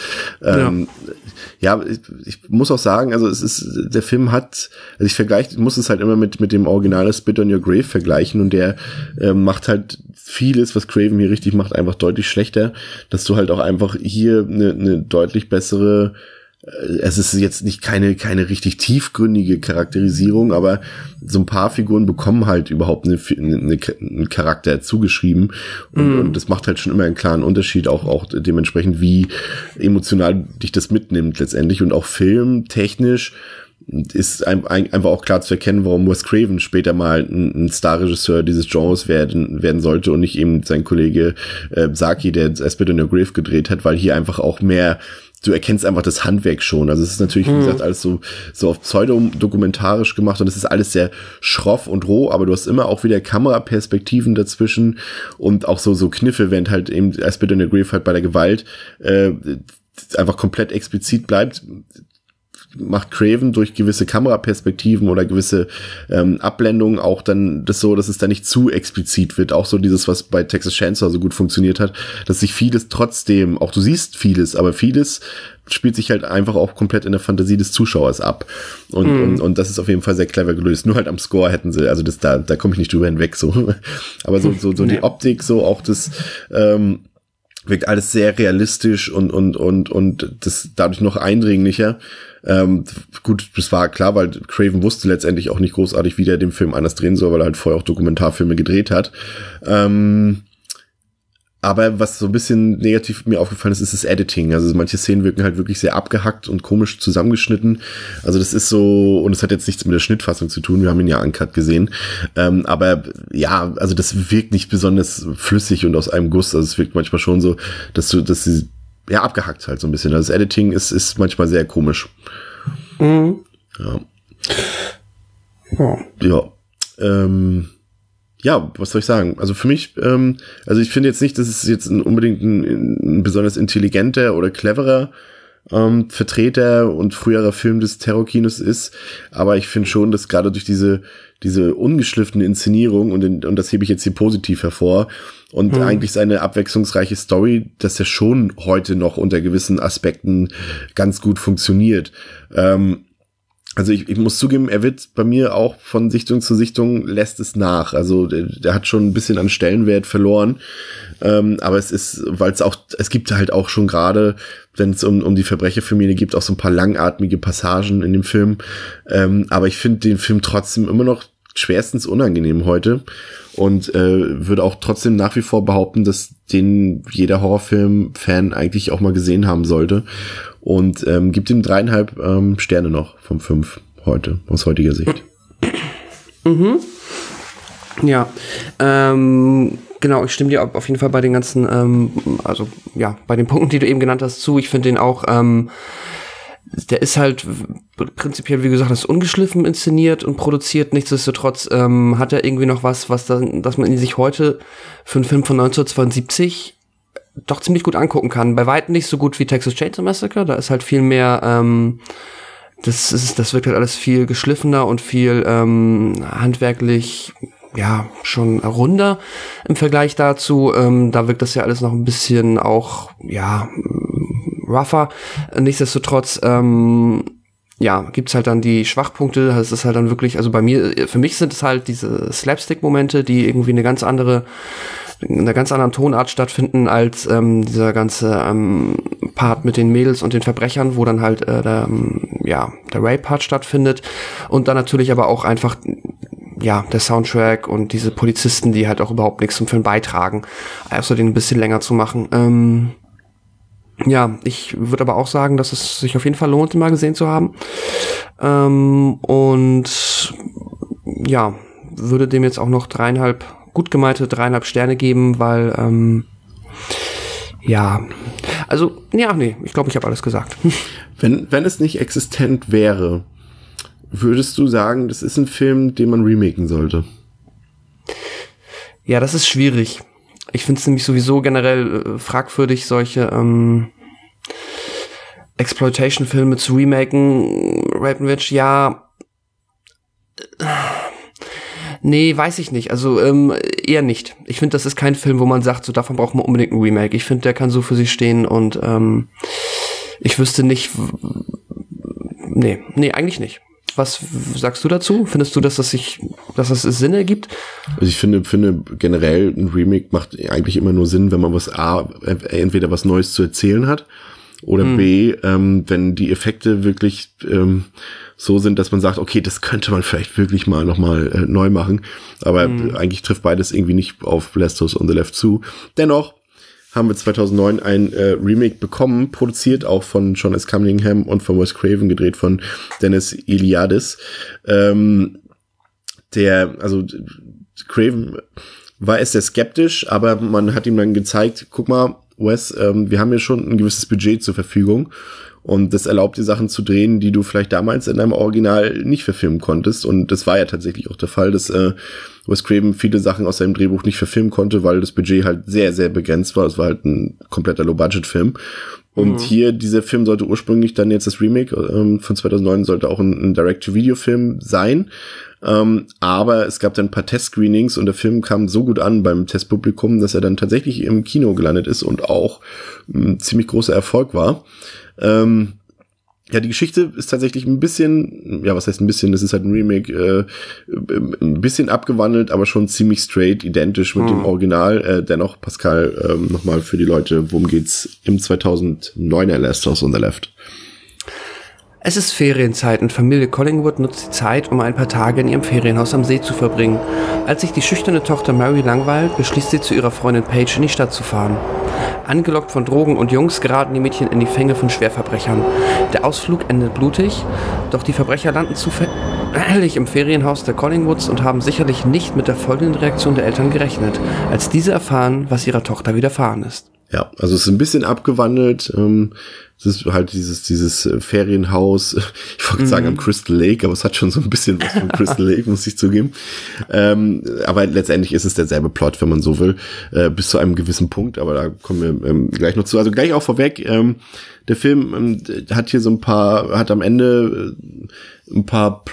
Ich muss auch sagen, also der Film hat, also ich muss es halt immer mit dem Original Spit on Your Grave vergleichen und der macht halt vieles, was Craven hier richtig macht, einfach deutlich schlechter, dass du halt auch einfach hier eine deutlich bessere es ist jetzt nicht keine richtig tiefgründige Charakterisierung, aber so ein paar Figuren bekommen halt überhaupt einen Charakter zugeschrieben und das macht halt schon immer einen klaren Unterschied, auch dementsprechend, wie emotional dich das mitnimmt letztendlich, und auch filmtechnisch ist einfach auch klar zu erkennen, warum Wes Craven später mal ein Starregisseur dieses Genres werden sollte und nicht eben sein Kollege Saki, der Spit in Your Grave gedreht hat, weil hier einfach auch mehr, du erkennst einfach das Handwerk schon. Also es ist natürlich, wie gesagt, alles so auf pseudodokumentarisch gemacht und es ist alles sehr schroff und roh, aber du hast immer auch wieder Kameraperspektiven dazwischen und auch so Kniffe, während halt eben Spit in Your Grave halt bei der Gewalt einfach komplett explizit bleibt, macht Craven durch gewisse Kameraperspektiven oder gewisse Abblendungen auch dann das so, dass es dann nicht zu explizit wird. Auch so dieses, was bei Texas Chainsaw so gut funktioniert hat, dass sich vieles trotzdem, auch du siehst vieles, aber vieles spielt sich halt einfach auch komplett in der Fantasie des Zuschauers ab. Und das ist auf jeden Fall sehr clever gelöst. Nur halt am Score hätten sie, also da komme ich nicht drüber hinweg, so. Aber so die Optik, so auch das, wirkt alles sehr realistisch und das dadurch noch eindringlicher. Gut, das war klar, weil Craven wusste letztendlich auch nicht großartig, wie der den Film anders drehen soll, weil er halt vorher auch Dokumentarfilme gedreht hat. Aber was so ein bisschen negativ mir aufgefallen ist das Editing. Also manche Szenen wirken halt wirklich sehr abgehackt und komisch zusammengeschnitten. Also das ist so, und es hat jetzt nichts mit der Schnittfassung zu tun, wir haben ihn ja uncut gesehen. Aber ja, also das wirkt nicht besonders flüssig und aus einem Guss. Also es wirkt manchmal schon so, dass sie ja abgehackt halt so ein bisschen. Also das Editing ist manchmal sehr komisch. Ja. Ja, was soll ich sagen? Also für mich, also ich finde jetzt nicht, dass es jetzt unbedingt ein besonders intelligenter oder cleverer Vertreter und früherer Film des Terrorkinos ist, aber ich finde schon, dass gerade durch diese ungeschliffene Inszenierung, und das hebe ich jetzt hier positiv hervor, und eigentlich seine abwechslungsreiche Story, dass er schon heute noch unter gewissen Aspekten ganz gut funktioniert. Also ich muss zugeben, er wird bei mir auch von Sichtung zu Sichtung lässt es nach. Also der hat schon ein bisschen an Stellenwert verloren. Aber es gibt halt auch schon gerade, wenn es um die Verbrecherfamilie geht, auch so ein paar langatmige Passagen in dem Film. Aber ich finde den Film trotzdem immer noch schwerstens unangenehm heute und würde auch trotzdem nach wie vor behaupten, dass den jeder Horrorfilm-Fan eigentlich auch mal gesehen haben sollte. Und gibt ihm 3,5 Sterne noch von 5 heute, aus heutiger Sicht. Ja, genau, ich stimme dir auf jeden Fall bei den ganzen, also ja, bei den Punkten, die du eben genannt hast, zu. Ich finde den auch, der ist halt prinzipiell, wie gesagt, das ist ungeschliffen inszeniert und produziert. Nichtsdestotrotz hat er irgendwie noch was dass man ihn sich heute für einen Film von 1972 doch ziemlich gut angucken kann. Bei weitem nicht so gut wie Texas Chainsaw Massacre. Da ist halt viel mehr, das wirkt halt alles viel geschliffener und viel handwerklich, ja, schon runder im Vergleich dazu. Da wirkt das ja alles noch ein bisschen auch, ja, rougher. Nichtsdestotrotz, ja, gibt's halt dann die Schwachpunkte. Das ist halt dann wirklich, also für mich sind es halt diese Slapstick-Momente, die irgendwie in einer ganz anderen Tonart stattfinden als dieser ganze Part mit den Mädels und den Verbrechern, wo dann halt der Rape-Part stattfindet. Und dann natürlich aber auch einfach, ja, der Soundtrack und diese Polizisten, die halt auch überhaupt nichts zum Film beitragen, außer den ein bisschen länger zu machen. Ja, ich würde aber auch sagen, dass es sich auf jeden Fall lohnt, ihn mal gesehen zu haben. Und ja, würde dem jetzt auch noch gut gemeinte 3,5 Sterne geben, weil ja, also ich glaube, ich habe alles gesagt. Wenn es nicht existent wäre, würdest du sagen, das ist ein Film, den man remaken sollte? Ja, das ist schwierig. Ich finde es nämlich sowieso generell fragwürdig, solche Exploitation-Filme zu remaken. Rape Revenge, ja. Nee, weiß ich nicht. Also eher nicht. Ich finde, das ist kein Film, wo man sagt, so davon braucht man unbedingt ein Remake. Ich finde, der kann so für sich stehen und ich wüsste nicht. Nee, eigentlich nicht. Was sagst du dazu? Findest du, dass das Sinn ergibt? Also ich finde generell ein Remake macht eigentlich immer nur Sinn, wenn man entweder was Neues zu erzählen hat Oder B, wenn die Effekte wirklich so sind, dass man sagt, okay, das könnte man vielleicht wirklich mal nochmal neu machen. Aber eigentlich trifft beides irgendwie nicht auf Last House on the Left zu. Dennoch haben wir 2009 ein Remake bekommen, produziert auch von John S. Cunningham und von Wes Craven, gedreht von Dennis Iliadis. Craven war erst sehr skeptisch, aber man hat ihm dann gezeigt, guck mal, Wes, wir haben hier schon ein gewisses Budget zur Verfügung und das erlaubt dir Sachen zu drehen, die du vielleicht damals in deinem Original nicht verfilmen konntest, und das war ja tatsächlich auch der Fall, dass Wes Craven viele Sachen aus seinem Drehbuch nicht verfilmen konnte, weil das Budget halt sehr, sehr begrenzt war. Es war halt ein kompletter Low-Budget-Film. Und hier, dieser Film sollte ursprünglich dann jetzt das Remake von 2009, sollte auch ein Direct-to-Video-Film sein. Aber es gab dann ein paar Testscreenings und der Film kam so gut an beim Testpublikum, dass er dann tatsächlich im Kino gelandet ist und auch ein ziemlich großer Erfolg war. Ja, die Geschichte ist tatsächlich ein bisschen, ja, was heißt ein bisschen, das ist halt ein Remake, ein bisschen abgewandelt, aber schon ziemlich straight, identisch mit dem Original. Dennoch, Pascal, nochmal für die Leute, worum geht's im 2009er Last House on the Left? Es ist Ferienzeit und Familie Collingwood nutzt die Zeit, um ein paar Tage in ihrem Ferienhaus am See zu verbringen. Als sich die schüchterne Tochter Mary langweilt, beschließt sie, zu ihrer Freundin Paige in die Stadt zu fahren. Angelockt von Drogen und Jungs geraten die Mädchen in die Fänge von Schwerverbrechern. Der Ausflug endet blutig, doch die Verbrecher landen zufällig im Ferienhaus der Collingwoods und haben sicherlich nicht mit der folgenden Reaktion der Eltern gerechnet, als diese erfahren, was ihrer Tochter widerfahren ist. Ja, also es ist ein bisschen abgewandelt. Es ist halt dieses Ferienhaus, ich wollte sagen am Crystal Lake, aber es hat schon so ein bisschen was von Crystal Lake, muss ich zugeben. Aber letztendlich ist es derselbe Plot, wenn man so will, bis zu einem gewissen Punkt, aber da kommen wir gleich noch zu. Also gleich auch vorweg, der Film hat hier hat am Ende ein paar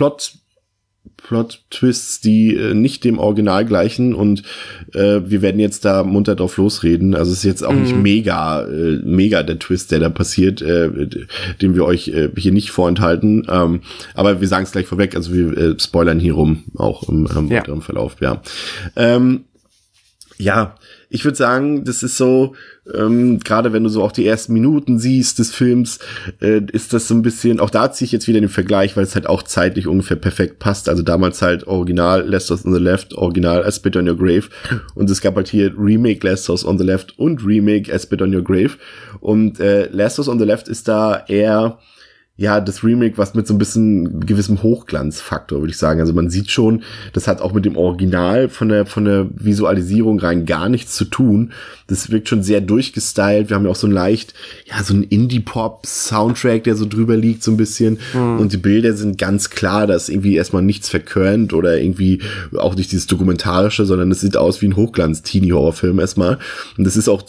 Plot-Twists, die nicht dem Original gleichen, und wir werden jetzt da munter drauf losreden. Also es ist jetzt auch nicht mega der Twist, der da passiert, den wir euch hier nicht vorenthalten. Aber wir sagen es gleich vorweg, also wir spoilern hier rum, auch im weiteren Verlauf, ja. Ja, ich würde sagen, das ist so, gerade wenn du so auch die ersten Minuten siehst des Films, ist das so ein bisschen, auch da ziehe ich jetzt wieder den Vergleich, weil es halt auch zeitlich ungefähr perfekt passt. Also damals halt Original Last House on the Left, Original A Spit on Your Grave, und es gab halt hier Remake Last House on the Left und Remake A Spit on Your Grave, und Last House on the Left ist da eher, ja, das Remake, was mit so ein bisschen gewissem Hochglanzfaktor, würde ich sagen. Also man sieht schon, das hat auch mit dem Original von der Visualisierung rein gar nichts zu tun. Das wirkt schon sehr durchgestylt. Wir haben ja auch so so einen Indie-Pop-Soundtrack, der so drüber liegt, so ein bisschen. Und die Bilder sind ganz klar, da ist irgendwie erstmal nichts verkörnt oder irgendwie auch nicht dieses Dokumentarische, sondern es sieht aus wie ein Hochglanz-Teenie-Horrorfilm erstmal. Und das ist auch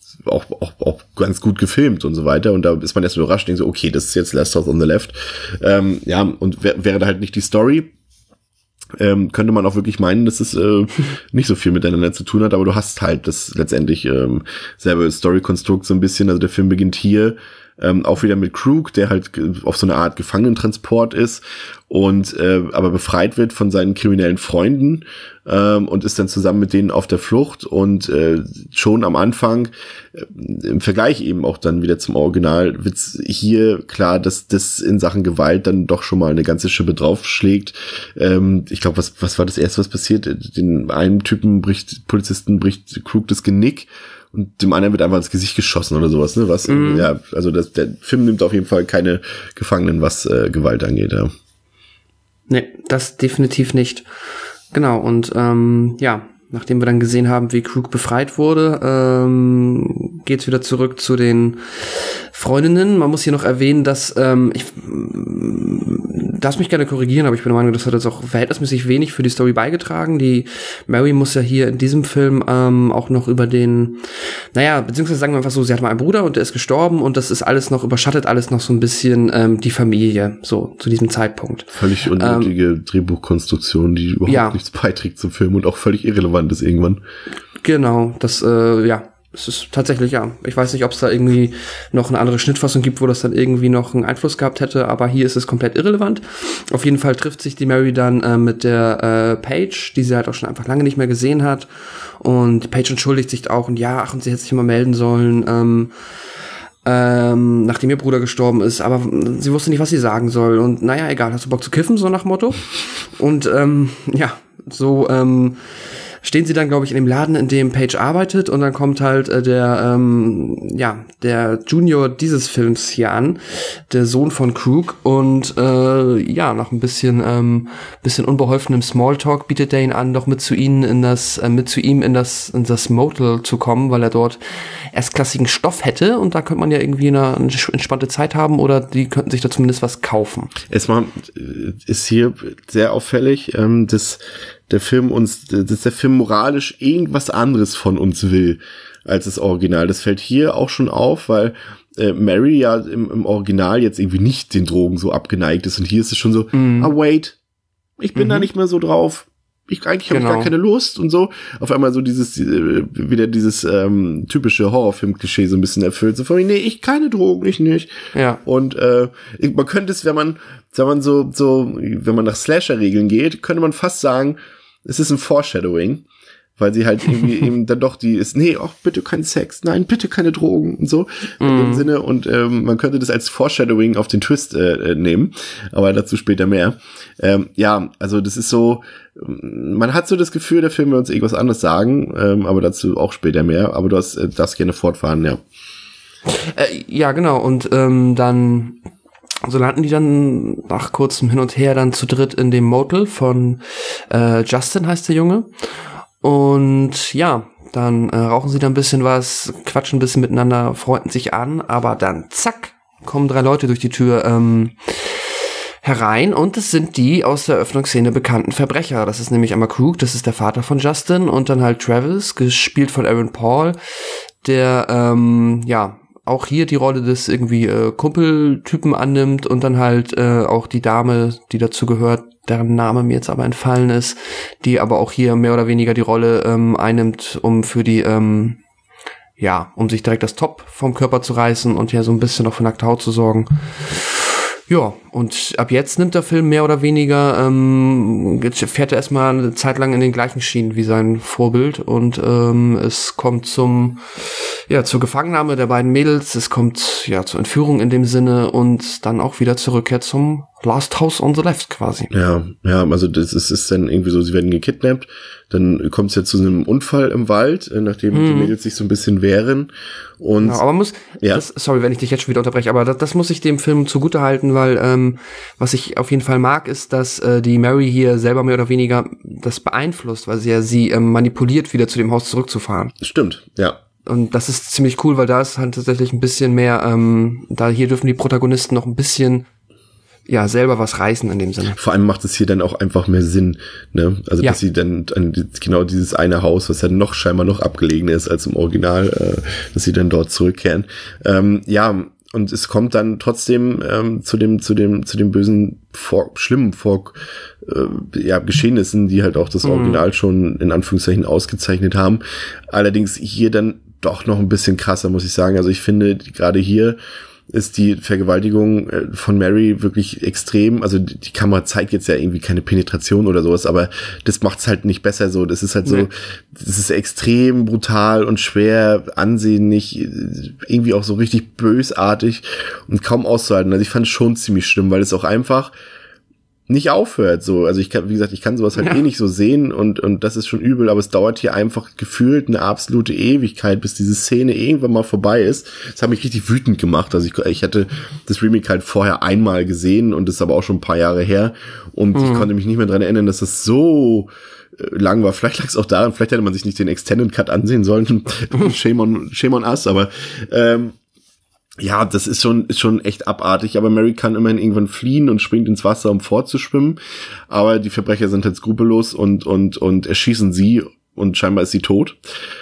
ganz gut gefilmt und so weiter, und da ist man erst überrascht, denkt so, okay, das ist jetzt Last House on the Left. Ja, und wäre da halt nicht die Story, könnte man auch wirklich meinen, dass es nicht so viel miteinander zu tun hat, aber du hast halt das letztendlich selbe Story-Konstrukt so ein bisschen. Also der Film beginnt hier auch wieder mit Krug, der halt auf so eine Art Gefangenentransport ist und aber befreit wird von seinen kriminellen Freunden und ist dann zusammen mit denen auf der Flucht, und schon am Anfang im Vergleich eben auch dann wieder zum Original wird's hier klar, dass das in Sachen Gewalt dann doch schon mal eine ganze Schippe draufschlägt. Ich glaube, was war das erste, was passiert? Den einen Polizisten bricht Krug das Genick, und dem anderen wird einfach ins Gesicht geschossen oder sowas, ne? Was, ja, also der Film nimmt auf jeden Fall keine Gefangenen, was Gewalt angeht, ja. Nee, das definitiv nicht. Genau, und ja, nachdem wir dann gesehen haben, wie Krug befreit wurde, geht's wieder zurück zu den Freundinnen. Man muss hier noch erwähnen, dass ich darf mich gerne korrigieren, aber ich bin der Meinung, das hat jetzt auch verhältnismäßig wenig für die Story beigetragen. Die Mary muss ja hier in diesem Film auch noch über beziehungsweise sagen wir einfach so, sie hat mal einen Bruder und der ist gestorben, und das ist alles noch, überschattet alles noch so ein bisschen die Familie, so zu diesem Zeitpunkt. Völlig unnötige Drehbuchkonstruktion, die überhaupt nichts beiträgt zum Film und auch völlig irrelevant ist irgendwann. Genau, das, es ist tatsächlich, ja. Ich weiß nicht, ob es da irgendwie noch eine andere Schnittfassung gibt, wo das dann irgendwie noch einen Einfluss gehabt hätte, aber hier ist es komplett irrelevant. Auf jeden Fall trifft sich die Mary dann mit der Paige, die sie halt auch schon einfach lange nicht mehr gesehen hat. Und Paige entschuldigt sich auch und und sie hätte sich immer melden sollen. nachdem ihr Bruder gestorben ist, aber sie wusste nicht, was sie sagen soll. Und naja, egal, hast du Bock zu kiffen, so nach Motto? Und stehen sie dann, glaube ich, in dem Laden, in dem Paige arbeitet, und dann kommt halt der Junior dieses Films hier an, der Sohn von Krug, und nach ein bisschen unbeholfenem Smalltalk bietet er ihn an, doch mit zu ihm in das Motel zu kommen, weil er dort erstklassigen Stoff hätte, und da könnte man ja irgendwie eine entspannte Zeit haben, oder die könnten sich da zumindest was kaufen. Erstmal ist hier sehr auffällig, dass der Film moralisch irgendwas anderes von uns will als das Original. Das fällt hier auch schon auf, weil Mary ja im Original jetzt irgendwie nicht den Drogen so abgeneigt ist, und hier ist es schon so, wait, ich bin da nicht mehr so drauf. Eigentlich habe ich gar keine Lust und so. Auf einmal so dieses typische Horrorfilm-Klischee so ein bisschen erfüllt. So von mir, nee, ich keine Drogen, ich nicht. Ja. Und man könnte es, wenn man nach Slasher-Regeln geht, könnte man fast sagen, es ist ein Foreshadowing, weil sie halt irgendwie eben dann doch bitte kein Sex, nein, bitte keine Drogen und so in dem Sinne, und man könnte das als Foreshadowing auf den Twist nehmen, aber dazu später mehr. Also das ist so, man hat so das Gefühl, der Film will uns irgendwas anderes sagen, aber dazu auch später mehr, aber du darfst gerne fortfahren, ja. Ja, genau, und dann so landen die dann nach kurzem Hin und Her dann zu dritt in dem Motel von Justin, heißt der Junge. Und ja, dann rauchen sie da ein bisschen was, quatschen ein bisschen miteinander, freunden sich an, aber dann zack, kommen 3 Leute durch die Tür herein, und es sind die aus der Eröffnungsszene bekannten Verbrecher. Das ist nämlich einmal Krug, das ist der Vater von Justin, und dann halt Travis, gespielt von Aaron Paul, der auch hier die Rolle des irgendwie Kumpeltypen annimmt, und dann halt auch die Dame, die dazu gehört, deren Name mir jetzt aber entfallen ist, die aber auch hier mehr oder weniger die Rolle einnimmt, um für die um sich direkt das Top vom Körper zu reißen und hier so ein bisschen noch für nackte Haut zu sorgen. Ja, und ab jetzt nimmt der Film mehr oder weniger, fährt er erstmal eine Zeit lang in den gleichen Schienen wie sein Vorbild, und es kommt zur Gefangennahme der beiden Mädels, es kommt zur Entführung in dem Sinne, und dann auch wieder zur Rückkehr zum Last House on the Left quasi. Ja, also das ist dann irgendwie so, sie werden gekidnappt, dann kommt es ja zu einem Unfall im Wald, nachdem die Mädels sich so ein bisschen wehren. Und genau, aber sorry, wenn ich dich jetzt schon wieder unterbreche, aber das muss ich dem Film zugutehalten, weil was ich auf jeden Fall mag, ist, dass die Mary hier selber mehr oder weniger das beeinflusst, weil sie manipuliert, wieder zu dem Haus zurückzufahren. Stimmt, ja. Und das ist ziemlich cool, weil da ist halt tatsächlich ein bisschen mehr, hier dürfen die Protagonisten noch ein bisschen selber was reißen in dem Sinne. Vor allem macht es hier dann auch einfach mehr Sinn, ne? Also, dass sie dann genau dieses eine Haus, was ja scheinbar noch abgelegener ist als im Original, dass sie dann dort zurückkehren. Und es kommt dann trotzdem zu dem bösen, schlimmen Geschehnissen, die halt auch das Original schon in Anführungszeichen ausgezeichnet haben. Allerdings hier dann doch noch ein bisschen krasser, muss ich sagen. Also ich finde, gerade hier ist die Vergewaltigung von Mary wirklich extrem. Also die Kamera zeigt jetzt ja irgendwie keine Penetration oder sowas, aber das macht's halt nicht besser so. Das ist halt so, das ist extrem brutal und schwer ansehnlich, irgendwie auch so richtig bösartig und kaum auszuhalten. Also ich fand es schon ziemlich schlimm, weil es auch einfach nicht aufhört, so. Also ich kann sowas halt nicht so sehen, und das ist schon übel, aber es dauert hier einfach gefühlt eine absolute Ewigkeit, bis diese Szene irgendwann mal vorbei ist. Das hat mich richtig wütend gemacht. Also ich hatte das Remake halt vorher einmal gesehen, und das ist aber auch schon ein paar Jahre her, und ich konnte mich nicht mehr dran erinnern, dass das so lang war. Vielleicht lag es auch daran, vielleicht hätte man sich nicht den Extended Cut ansehen sollen. Shame on us, aber das ist schon echt abartig, aber Mary kann immerhin irgendwann fliehen und springt ins Wasser, um fortzuschwimmen, aber die Verbrecher sind halt skrupellos und erschießen sie, und scheinbar ist sie tot.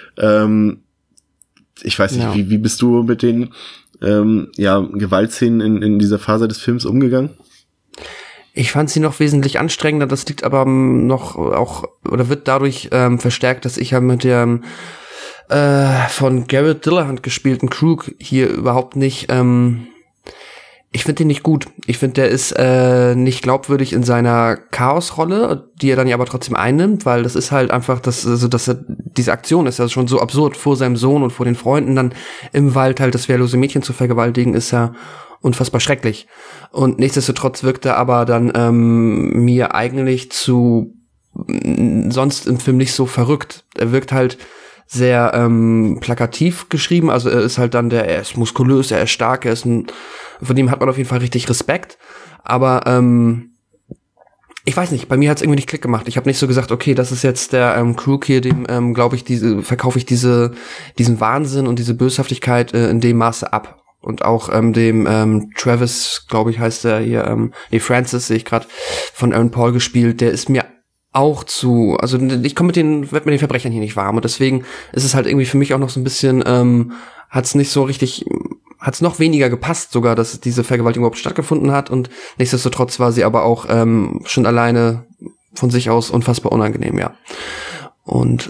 Ich weiß nicht, wie bist du mit den Gewaltszenen in dieser Phase des Films umgegangen? Ich fand sie noch wesentlich anstrengender, das liegt aber wird dadurch verstärkt, dass ich ja mit der von Garrett Dillahunt gespielten Krug hier überhaupt nicht, ich finde den nicht gut. Ich finde, der ist nicht glaubwürdig in seiner Chaosrolle, die er dann ja aber trotzdem einnimmt, weil das ist halt einfach, dass er diese Aktion ist ja schon so absurd, vor seinem Sohn und vor den Freunden dann im Wald halt das wehrlose Mädchen zu vergewaltigen, ist ja unfassbar schrecklich. Und nichtsdestotrotz wirkt er aber dann mir eigentlich sonst im Film nicht so verrückt. Er wirkt halt sehr plakativ geschrieben, also er ist halt dann er ist muskulös, er ist stark, von dem hat man auf jeden Fall richtig Respekt, aber ich weiß nicht, bei mir hat's irgendwie nicht Klick gemacht. Ich habe nicht so gesagt, okay, das ist jetzt der Crook hier, dem glaube ich, verkaufe ich diesen Wahnsinn und diese Böshaftigkeit in dem Maße ab. Und auch dem Travis, glaube ich, heißt der hier, Francis, sehe ich gerade, von Aaron Paul gespielt, der ist mir auch also ich komme werd mit den Verbrechern hier nicht warm. Und deswegen ist es halt irgendwie für mich auch noch so ein bisschen, hat's noch weniger gepasst sogar, dass diese Vergewaltigung überhaupt stattgefunden hat. Und nichtsdestotrotz war sie aber auch schon alleine von sich aus unfassbar unangenehm, ja. Und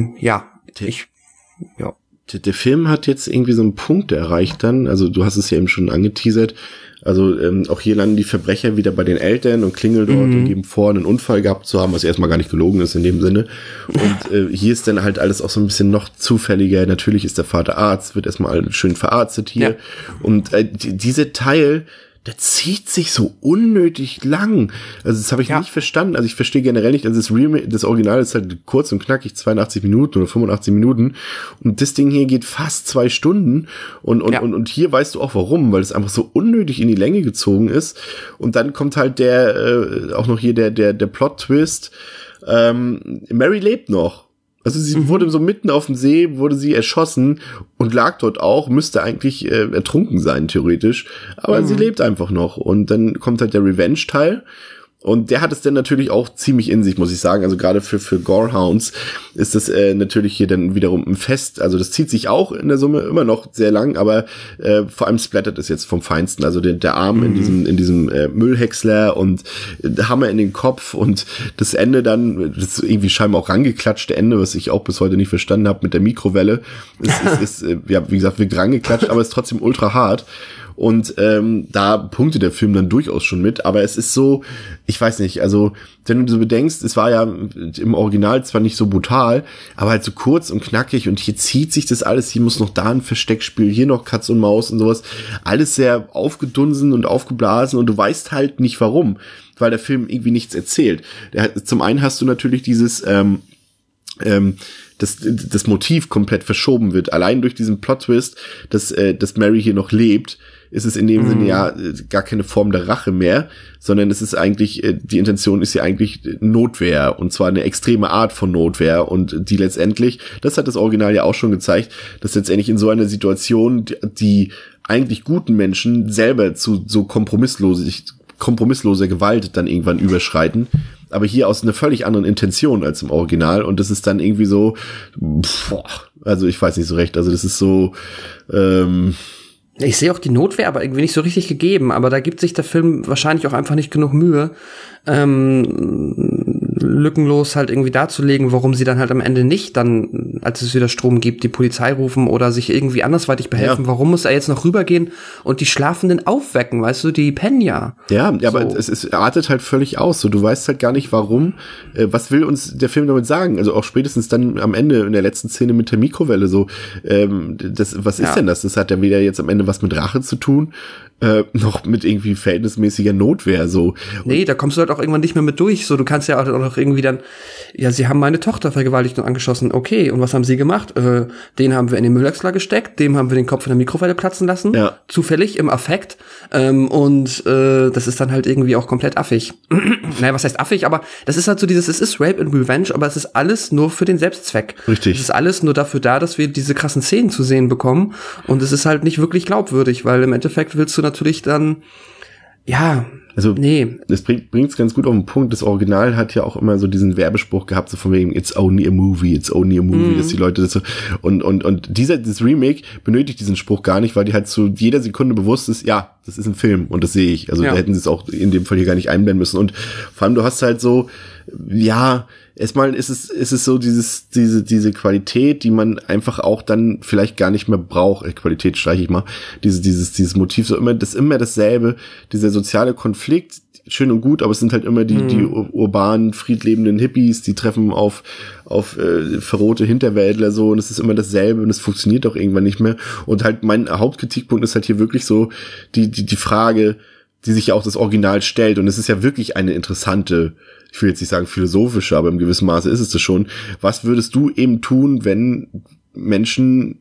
Der Film hat jetzt irgendwie so einen Punkt erreicht dann, also du hast es ja eben schon angeteasert, also auch hier landen die Verbrecher wieder bei den Eltern und klingeln dort und geben vor, einen Unfall gehabt zu haben, was erstmal gar nicht gelogen ist in dem Sinne. Und hier ist dann halt alles auch so ein bisschen noch zufälliger. Natürlich ist der Vater Arzt, wird erstmal schön verarztet hier. Ja. Und dieser Teil, der zieht sich so unnötig lang. Also das habe ich nicht verstanden. Also ich verstehe generell nicht, also das Original ist halt kurz und knackig, 82 Minuten oder 85 Minuten. Und das Ding hier geht fast 2 Stunden. Und hier weißt du auch warum, weil es einfach so unnötig in die Länge gezogen ist. Und dann kommt halt auch noch hier der Plot-Twist. Mary lebt noch. Also sie wurde so mitten auf dem See, wurde sie erschossen und lag dort auch, müsste eigentlich ertrunken sein, theoretisch. Aber sie lebt einfach noch. Und dann kommt halt der Revenge-Teil. Und der hat es dann natürlich auch ziemlich in sich, muss ich sagen. Also gerade für Gorehounds ist das natürlich hier dann wiederum ein Fest. Also das zieht sich auch in der Summe immer noch sehr lang, aber vor allem splattert es jetzt vom Feinsten. Also der Arm in diesem Müllhäcksler und der Hammer in den Kopf und das Ende dann, das ist irgendwie scheinbar auch rangeklatschte Ende, was ich auch bis heute nicht verstanden habe mit der Mikrowelle. ist ja, wie gesagt, wird rangeklatscht, aber ist trotzdem ultra hart. Und da punktet der Film dann durchaus schon mit, aber es ist so, ich weiß nicht, also wenn du so bedenkst, es war ja im Original zwar nicht so brutal, aber halt so kurz und knackig und hier zieht sich das alles, hier muss noch da ein Versteckspiel, hier noch Katz und Maus und sowas, alles sehr aufgedunsen und aufgeblasen und du weißt halt nicht warum, weil der Film irgendwie nichts erzählt. Zum einen hast du natürlich dieses das Motiv komplett verschoben wird. Allein durch diesen Plot-Twist, dass Mary hier noch lebt, ist es in dem Sinne ja gar keine Form der Rache mehr, sondern es ist eigentlich, die Intention ist ja eigentlich Notwehr, und zwar eine extreme Art von Notwehr, und die letztendlich, das hat das Original ja auch schon gezeigt, dass letztendlich in so einer Situation die eigentlich guten Menschen selber zu so kompromissloser Gewalt dann irgendwann überschreiten, aber hier aus einer völlig anderen Intention als im Original, und das ist dann irgendwie so, also ich weiß nicht so recht, also das ist so, ich sehe auch die Notwehr, aber irgendwie nicht so richtig gegeben, aber da gibt sich der Film wahrscheinlich auch einfach nicht genug Mühe, lückenlos halt irgendwie darzulegen, warum sie dann halt am Ende nicht dann, als es wieder Strom gibt, die Polizei rufen oder sich irgendwie andersweitig behelfen. Ja. Warum muss er jetzt noch rübergehen und die Schlafenden aufwecken, weißt du, die pennen ja. Ja, so. Aber es artet halt völlig aus, so, du weißt halt gar nicht warum, was will uns der Film damit sagen, also auch spätestens dann am Ende in der letzten Szene mit der Mikrowelle, so, was ist denn das? Das hat ja weder jetzt am Ende was mit Rache zu tun, noch mit irgendwie verhältnismäßiger Notwehr, so. Nee, da kommst du halt auch irgendwann nicht mehr mit durch, so, du kannst ja auch noch irgendwie dann, ja, sie haben meine Tochter vergewaltigt und angeschossen, okay, und was haben sie gemacht? Den haben wir in den Müllhäcksler gesteckt, dem haben wir den Kopf in der Mikrowelle platzen lassen, ja. Zufällig, im Affekt, und das ist dann halt irgendwie auch komplett affig. Naja, was heißt affig, aber das ist halt so es ist Rape and Revenge, aber es ist alles nur für den Selbstzweck. Richtig. Es ist alles nur dafür da, dass wir diese krassen Szenen zu sehen bekommen, und es ist halt nicht wirklich glaubwürdig, weil im Endeffekt willst du natürlich dann, ja, also, nee. Das bringt's ganz gut auf den Punkt. Das Original hat ja auch immer so diesen Werbespruch gehabt, so von wegen, it's only a movie, dass die Leute das so, und das Remake benötigt diesen Spruch gar nicht, weil die halt zu jeder Sekunde bewusst ist, ja, das ist ein Film, und das sehe ich. Also, da hätten sie es auch in dem Fall hier gar nicht einblenden müssen. Und vor allem, du hast halt so, ja, erstmal ist es so diese Qualität, die man einfach auch dann vielleicht gar nicht mehr braucht. Qualität streiche ich mal. Dieses Motiv, so immer dasselbe, dieser soziale Konflikt, schön und gut, aber es sind halt immer die urbanen, friedlebenden Hippies, die treffen auf verrohte Hinterwäldler so und es ist immer dasselbe und es funktioniert auch irgendwann nicht mehr. Und halt mein Hauptkritikpunkt ist halt hier wirklich so die Frage, die sich ja auch das Original stellt. Und es ist ja wirklich eine interessante, ich will jetzt nicht sagen philosophische, aber im gewissen Maße ist es das schon. Was würdest du eben tun, wenn Menschen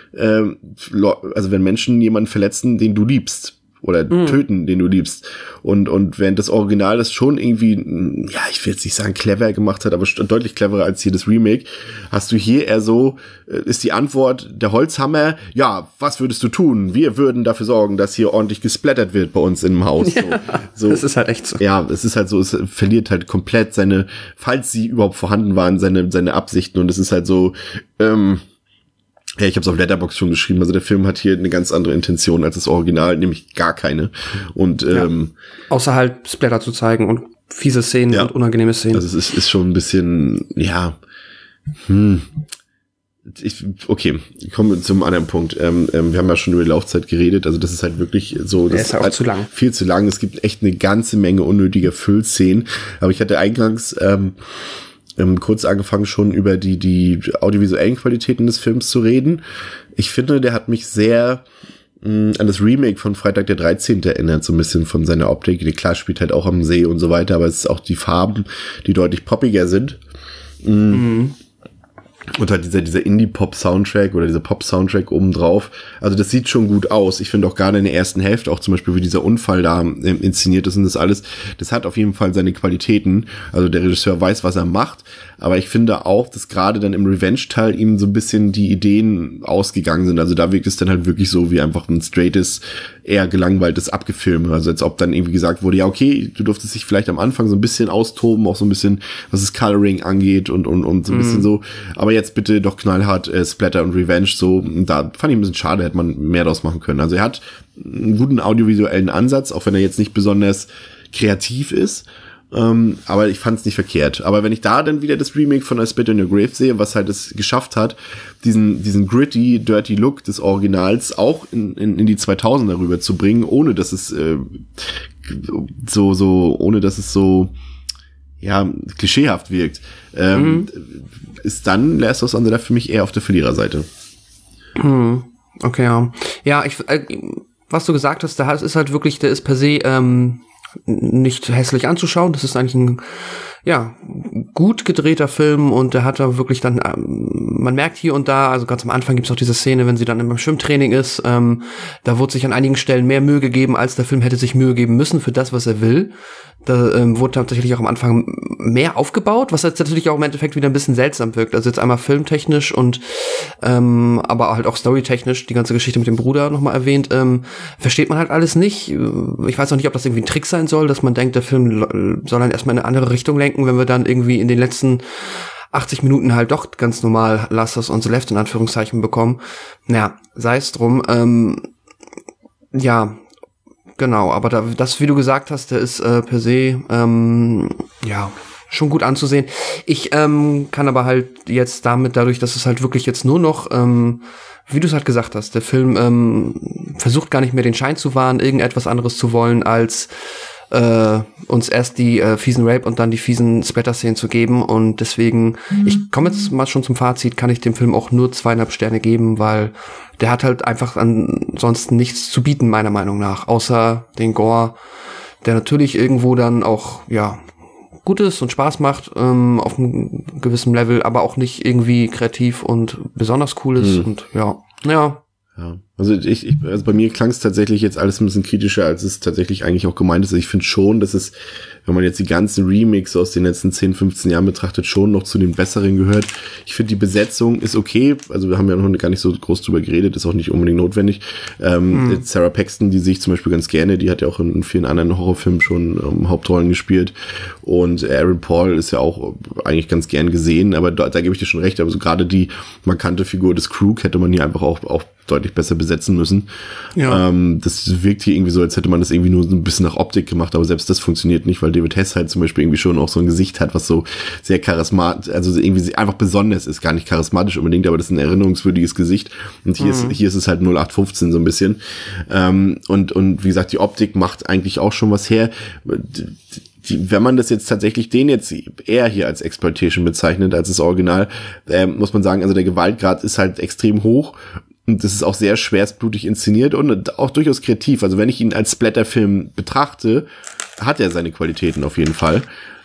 jemanden verletzen, den du liebst? Oder töten, den du liebst. Und während das Original das schon irgendwie, ja, ich will jetzt nicht sagen clever gemacht hat, aber deutlich cleverer als hier das Remake, hast du hier eher so, ist die Antwort, der Holzhammer, ja, was würdest du tun? Wir würden dafür sorgen, dass hier ordentlich gesplattert wird bei uns im Haus. Ja, so. Das ist halt echt so. Ja, es ist halt so, es verliert halt komplett seine, falls sie überhaupt vorhanden waren, seine Absichten. Und es ist halt so, ja, ich habe es auf Letterboxd schon geschrieben, also der Film hat hier eine ganz andere Intention als das Original, nämlich gar keine. Und außer halt Splatter zu zeigen und fiese Szenen und unangenehme Szenen. Also es ist schon ein bisschen, ja, okay, kommen wir zum anderen Punkt. Wir haben ja schon über die Laufzeit geredet, also das ist halt wirklich so, das ist ja auch halt zu lang. Viel zu lang. Es gibt echt eine ganze Menge unnötiger Füllszenen, aber ich hatte eingangs kurz angefangen schon über die audiovisuellen Qualitäten des Films zu reden. Ich finde, der hat mich sehr an das Remake von Freitag der 13. erinnert, so ein bisschen von seiner Optik. Klar spielt halt auch am See und so weiter, aber es ist auch die Farben, die deutlich poppiger sind. Und halt dieser Indie-Pop-Soundtrack oder dieser Pop-Soundtrack obendrauf. Also das sieht schon gut aus. Ich finde auch gerade in der ersten Hälfte, auch zum Beispiel wie dieser Unfall da inszeniert ist und das alles, das hat auf jeden Fall seine Qualitäten. Also der Regisseur weiß, was er macht. Aber ich finde auch, dass gerade dann im Revenge-Teil ihm so ein bisschen die Ideen ausgegangen sind. Also da wirkt es dann halt wirklich so wie einfach ein straightes, eher gelangweiltes Abgefilme. Also als ob dann irgendwie gesagt wurde, ja okay, du durftest dich vielleicht am Anfang so ein bisschen austoben, auch so ein bisschen, was das Coloring angeht und so ein bisschen so. Aber jetzt bitte doch knallhart Splatter und Revenge so. Und da fand ich ein bisschen schade, hätte man mehr draus machen können. Also er hat einen guten audiovisuellen Ansatz, auch wenn er jetzt nicht besonders kreativ ist. Aber ich fand es nicht verkehrt. Aber wenn ich da dann wieder das Remake von I Spit in Your Grave sehe, was halt es geschafft hat, diesen gritty, dirty Look des Originals auch in die 2000er rüber zu bringen, ohne dass es ohne dass es so ja klischeehaft wirkt, ist dann Last of Us on the Left für mich eher auf der Verliererseite. Okay, ja. Ja, was du gesagt hast, der ist halt wirklich, der ist per se nicht hässlich anzuschauen. Das ist eigentlich ein gut gedrehter Film und der hat da wirklich dann, man merkt hier und da, also ganz am Anfang gibt's auch diese Szene, wenn sie dann im Schwimmtraining ist, da wurde sich an einigen Stellen mehr Mühe gegeben, als der Film hätte sich Mühe geben müssen für das, was er will. Da wurde tatsächlich auch am Anfang mehr aufgebaut, was jetzt natürlich auch im Endeffekt wieder ein bisschen seltsam wirkt. Also jetzt einmal filmtechnisch und aber halt auch storytechnisch, die ganze Geschichte mit dem Bruder nochmal erwähnt, versteht man halt alles nicht. Ich weiß auch nicht, ob das irgendwie ein Trick sein soll, dass man denkt, der Film soll dann erstmal in eine andere Richtung lenken, wenn wir dann irgendwie in den letzten 80 Minuten halt doch ganz normal Last of Us on the Left in Anführungszeichen bekommen. Naja, sei es drum. Ja, genau, aber das, wie du gesagt hast, der ist per se schon gut anzusehen. Ich kann aber halt jetzt dadurch, dass es halt wirklich jetzt nur noch, wie du es halt gesagt hast, der Film versucht gar nicht mehr den Schein zu wahren, irgendetwas anderes zu wollen, als uns erst die fiesen Rape und dann die fiesen Splatter-Szenen zu geben. Und deswegen, ich komme jetzt mal schon zum Fazit, kann ich dem Film auch nur 2,5 Sterne geben, weil der hat halt einfach ansonsten nichts zu bieten, meiner Meinung nach, außer den Gore, der natürlich irgendwo dann auch, ja, gut ist und Spaß macht auf einem gewissen Level, aber auch nicht irgendwie kreativ und besonders cool ist. Und ja. Also also bei mir klang es tatsächlich jetzt alles ein bisschen kritischer, als es tatsächlich eigentlich auch gemeint ist. Ich finde schon, dass es, wenn man jetzt die ganzen Remakes aus den letzten 10, 15 Jahren betrachtet, schon noch zu den besseren gehört. Ich finde, die Besetzung ist okay. Also wir haben ja noch gar nicht so groß drüber geredet, ist auch nicht unbedingt notwendig. Sarah Paxton, die sehe ich zum Beispiel ganz gerne. Die hat ja auch in vielen anderen Horrorfilmen schon Hauptrollen gespielt. Und Aaron Paul ist ja auch eigentlich ganz gern gesehen. Aber da gebe ich dir schon recht. Aber so gerade die markante Figur des Krug hätte man hier einfach auch deutlich besser besetzen müssen. Ja. Das wirkt hier irgendwie so, als hätte man das irgendwie nur so ein bisschen nach Optik gemacht, aber selbst das funktioniert nicht, weil David Hess halt zum Beispiel irgendwie schon auch so ein Gesicht hat, was so sehr charismatisch, also irgendwie einfach besonders ist, gar nicht charismatisch unbedingt, aber das ist ein erinnerungswürdiges Gesicht. Und hier ist es halt 0815 so ein bisschen. Und wie gesagt, die Optik macht eigentlich auch schon was her. Wenn man das jetzt tatsächlich den jetzt eher hier als Exploitation bezeichnet als das Original, muss man sagen, also der Gewaltgrad ist halt extrem hoch und das ist auch sehr schwerstblutig inszeniert und auch durchaus kreativ. Also wenn ich ihn als Splatterfilm betrachte, hat er seine Qualitäten auf jeden Fall.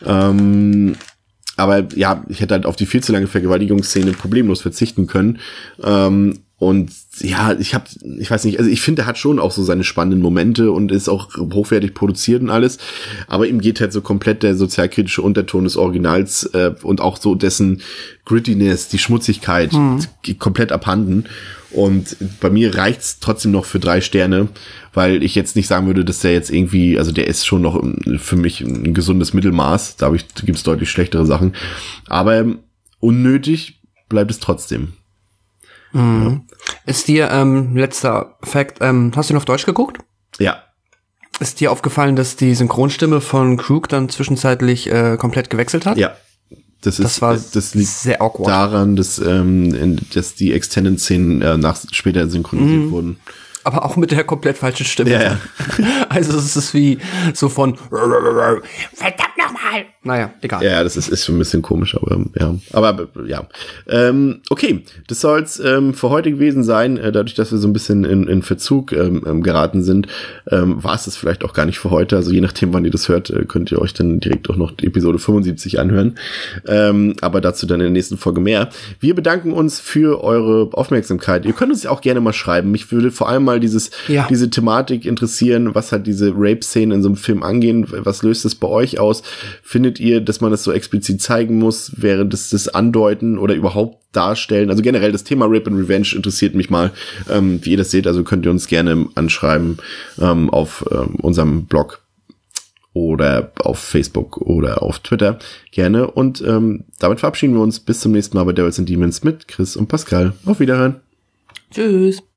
Aber ja, ich hätte halt auf die viel zu lange Vergewaltigungsszene problemlos verzichten können. Und ja, ich weiß nicht, also ich finde, er hat schon auch so seine spannenden Momente und ist auch hochwertig produziert und alles, aber ihm geht halt so komplett der sozialkritische Unterton des Originals und auch so dessen Grittiness, die Schmutzigkeit komplett abhanden. Und bei mir reicht's trotzdem noch für 3 Sterne, weil ich jetzt nicht sagen würde, dass der jetzt irgendwie, also der ist schon noch für mich ein gesundes Mittelmaß, da gibt's deutlich schlechtere Sachen, aber unnötig bleibt es trotzdem. Ja. Ist dir, letzter Fact, hast du ihn auf Deutsch geguckt? Ja. Ist dir aufgefallen, dass die Synchronstimme von Krug dann zwischenzeitlich komplett gewechselt hat? Ja. Das liegt sehr awkward daran, dass die Extended-Szenen später synchronisiert wurden. Aber auch mit der komplett falschen Stimme. Ja. Also es ist wie so von verdammt nochmal. Naja, egal. Ja, das ist schon ein bisschen komisch, aber ja. Aber ja. Okay, das soll's für heute gewesen sein. Dadurch, dass wir so ein bisschen in Verzug geraten sind, war es das vielleicht auch gar nicht für heute. Also je nachdem, wann ihr das hört, könnt ihr euch dann direkt auch noch die Episode 75 anhören. Aber dazu dann in der nächsten Folge mehr. Wir bedanken uns für eure Aufmerksamkeit. Ihr könnt uns auch gerne mal schreiben. Mich würde vor allem mal diese Thematik interessieren, was halt diese Rape-Szenen in so einem Film angehen. Was löst es bei euch aus? Findet ihr, dass man das so explizit zeigen muss, während das Andeuten oder überhaupt darstellen? Also generell das Thema Rape and Revenge interessiert mich mal, wie ihr das seht. Also könnt ihr uns gerne anschreiben auf unserem Blog oder auf Facebook oder auf Twitter. Gerne. Und damit verabschieden wir uns. Bis zum nächsten Mal bei Devils and Demons mit Chris und Pascal. Auf Wiederhören. Tschüss.